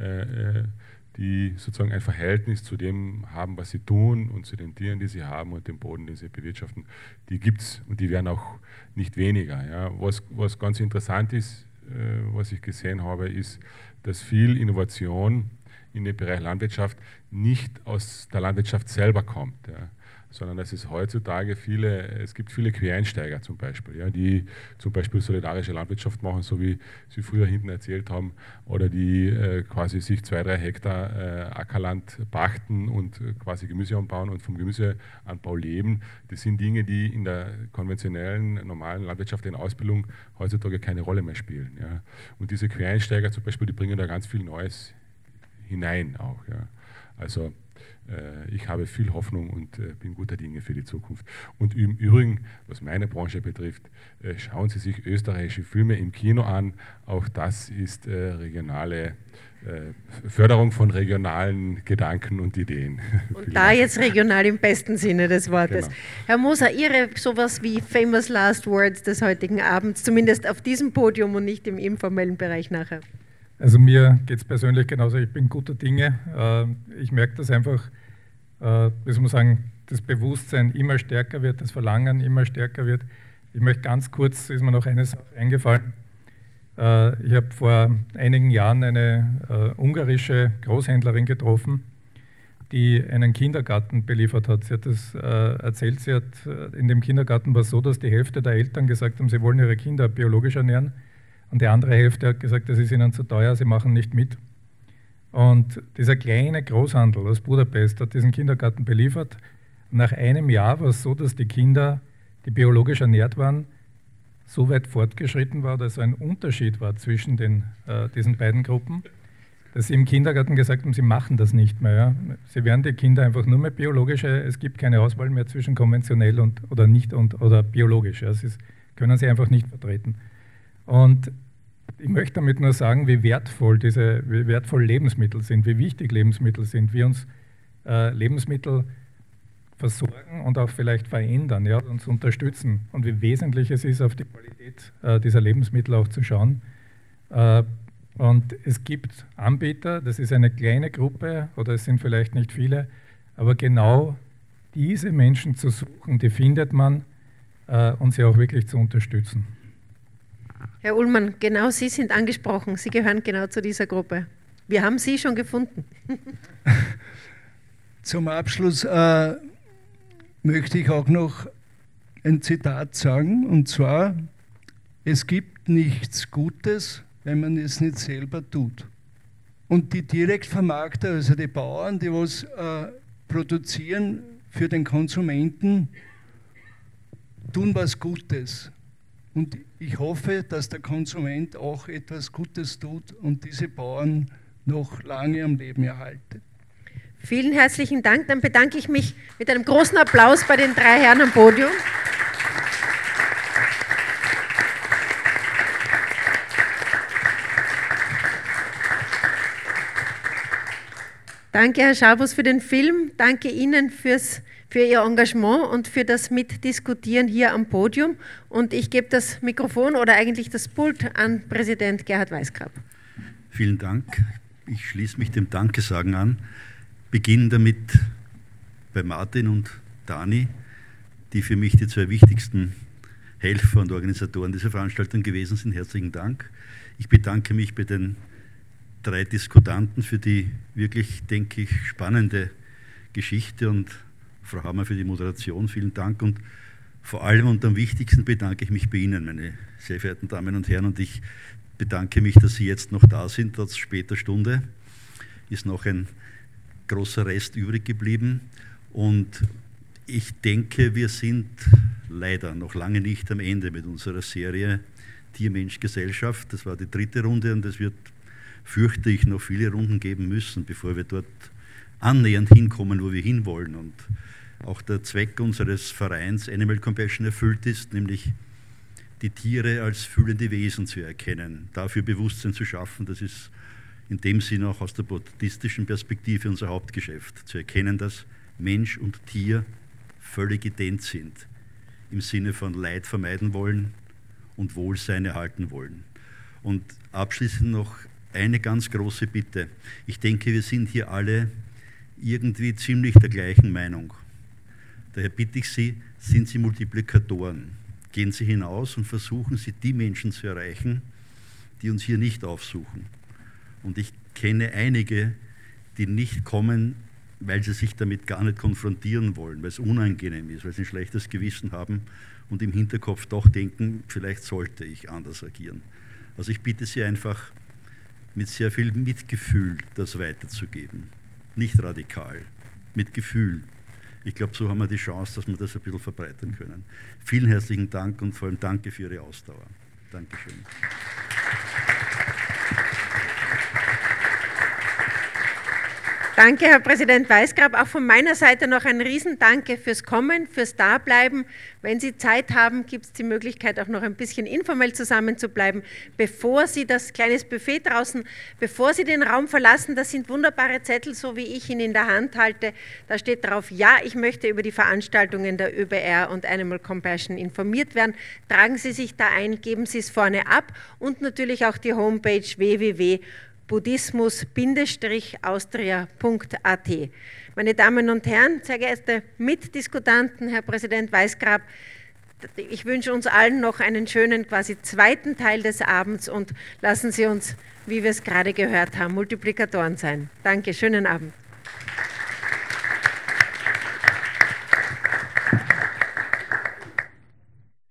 die sozusagen ein Verhältnis zu dem haben, was sie tun und zu den Tieren, die sie haben und dem Boden, den sie bewirtschaften, die gibt es und die werden auch nicht weniger. Ja. Was ganz interessant ist, was ich gesehen habe, ist, dass viel Innovation in dem Bereich Landwirtschaft nicht aus der Landwirtschaft selber kommt, ja, sondern dass es heutzutage es gibt viele Quereinsteiger zum Beispiel, ja, die zum Beispiel solidarische Landwirtschaft machen, so wie Sie früher hinten erzählt haben, oder die quasi sich 2-3 Hektar Ackerland pachten und quasi Gemüse anbauen und vom Gemüseanbau leben. Das sind Dinge, die in der konventionellen, normalen landwirtschaftlichen Ausbildung heutzutage keine Rolle mehr spielen. Ja. Und diese Quereinsteiger zum Beispiel, die bringen da ganz viel Neues hinein auch. Ja. Also ich habe viel Hoffnung und bin guter Dinge für die Zukunft. Und im Übrigen, was meine Branche betrifft, schauen Sie sich österreichische Filme im Kino an. Auch das ist regionale Förderung von regionalen Gedanken und Ideen. Und da jetzt regional im besten Sinne des Wortes. Genau. Herr Moser, Ihre sowas wie famous last words des heutigen Abends, zumindest auf diesem Podium und nicht im informellen Bereich nachher. Also mir geht es persönlich genauso, ich bin guter Dinge. Ich merke, dass einfach, wie soll man sagen, das Bewusstsein immer stärker wird, das Verlangen immer stärker wird. Ich möchte ganz kurz, ist mir noch eine Sache eingefallen. Ich habe vor einigen Jahren eine ungarische Großhändlerin getroffen, die einen Kindergarten beliefert hat. Sie hat das erzählt, in dem Kindergarten war es so, dass die Hälfte der Eltern gesagt haben, sie wollen ihre Kinder biologisch ernähren und die andere Hälfte hat gesagt, das ist ihnen zu teuer, sie machen nicht mit. Und dieser kleine Großhandel aus Budapest hat diesen Kindergarten beliefert. Nach einem Jahr war es so, dass die Kinder, die biologisch ernährt waren, so weit fortgeschritten war, dass ein Unterschied war zwischen diesen beiden Gruppen, dass sie im Kindergarten gesagt haben, sie machen das nicht mehr. Ja. Sie werden die Kinder einfach nur mehr biologische, es gibt keine Auswahl mehr zwischen konventionell oder nicht oder biologisch. Ja. Das können sie einfach nicht vertreten. Und ich möchte damit nur sagen, wie wertvoll Lebensmittel sind, wie wichtig Lebensmittel sind, wie uns Lebensmittel versorgen und auch vielleicht verändern, ja, uns unterstützen und wie wesentlich es ist, auf die Qualität dieser Lebensmittel auch zu schauen. Und es gibt Anbieter, das ist eine kleine Gruppe oder es sind vielleicht nicht viele, aber genau diese Menschen zu suchen, die findet man und sie auch wirklich zu unterstützen. Herr Ullmann, genau Sie sind angesprochen, Sie gehören genau zu dieser Gruppe. Wir haben Sie schon gefunden. Zum Abschluss möchte ich auch noch ein Zitat sagen, und zwar: Es gibt nichts Gutes, wenn man es nicht selber tut. Und die Direktvermarkter, also die Bauern, die was produzieren für den Konsumenten, tun was Gutes. Und ich hoffe, dass der Konsument auch etwas Gutes tut und diese Bauern noch lange am Leben erhalten. Vielen herzlichen Dank. Dann bedanke ich mich mit einem großen Applaus bei den 3 Herren am Podium. Danke, Herr Schabus, für den Film. Danke Ihnen für Ihr Engagement und für das Mitdiskutieren hier am Podium. Und ich gebe das Mikrofon oder eigentlich das Pult an Präsident Gerhard Weisgrab. Vielen Dank. Ich schließe mich dem Dankesagen an. Beginne damit bei Martin und Dani, die für mich die 2 wichtigsten Helfer und Organisatoren dieser Veranstaltung gewesen sind. Herzlichen Dank. Ich bedanke mich bei den 3 Diskutanten für die wirklich, denke ich, spannende Geschichte und Frau Hammer für die Moderation. Vielen Dank und vor allem und am wichtigsten bedanke ich mich bei Ihnen, meine sehr verehrten Damen und Herren, und ich bedanke mich, dass Sie jetzt noch da sind, trotz später Stunde. Ist noch ein großer Rest übrig geblieben und ich denke, wir sind leider noch lange nicht am Ende mit unserer Serie Tier-Mensch-Gesellschaft. Das war die 3. Runde und es wird, fürchte ich, noch viele Runden geben müssen, bevor wir dort annähernd hinkommen, wo wir hinwollen und auch der Zweck unseres Vereins Animal Compassion erfüllt ist, nämlich die Tiere als fühlende Wesen zu erkennen, dafür Bewusstsein zu schaffen. Das ist in dem Sinne auch aus der buddhistischen Perspektive unser Hauptgeschäft, zu erkennen, dass Mensch und Tier völlig ident sind, im Sinne von Leid vermeiden wollen und Wohlsein erhalten wollen. Und abschließend noch eine ganz große Bitte. Ich denke, wir sind hier alle irgendwie ziemlich der gleichen Meinung. Daher bitte ich Sie, sind Sie Multiplikatoren. Gehen Sie hinaus und versuchen Sie, die Menschen zu erreichen, die uns hier nicht aufsuchen. Und ich kenne einige, die nicht kommen, weil sie sich damit gar nicht konfrontieren wollen, weil es unangenehm ist, weil sie ein schlechtes Gewissen haben und im Hinterkopf doch denken, vielleicht sollte ich anders agieren. Also ich bitte Sie einfach, mit sehr viel Mitgefühl das weiterzugeben. Nicht radikal, mit Gefühl. Ich glaube, so haben wir die Chance, dass wir das ein bisschen verbreitern können. Vielen herzlichen Dank und vor allem danke für Ihre Ausdauer. Dankeschön. Danke, Herr Präsident Weisgrab. Auch von meiner Seite noch ein Riesendanke fürs Kommen, fürs Dableiben. Wenn Sie Zeit haben, gibt es die Möglichkeit, auch noch ein bisschen informell zusammenzubleiben. Bevor Sie das kleines Buffet draußen, bevor Sie den Raum verlassen, das sind wunderbare Zettel, so wie ich ihn in der Hand halte. Da steht drauf, ja, ich möchte über die Veranstaltungen der ÖBR und Animal Compassion informiert werden. Tragen Sie sich da ein, geben Sie es vorne ab und natürlich auch die Homepage www.buddhismus-austria.at. Meine Damen und Herren, sehr geehrte Mitdiskutanten, Herr Präsident Weisgrab, ich wünsche uns allen noch einen schönen quasi 2. Teil des Abends und lassen Sie uns, wie wir es gerade gehört haben, Multiplikatoren sein. Danke, schönen Abend.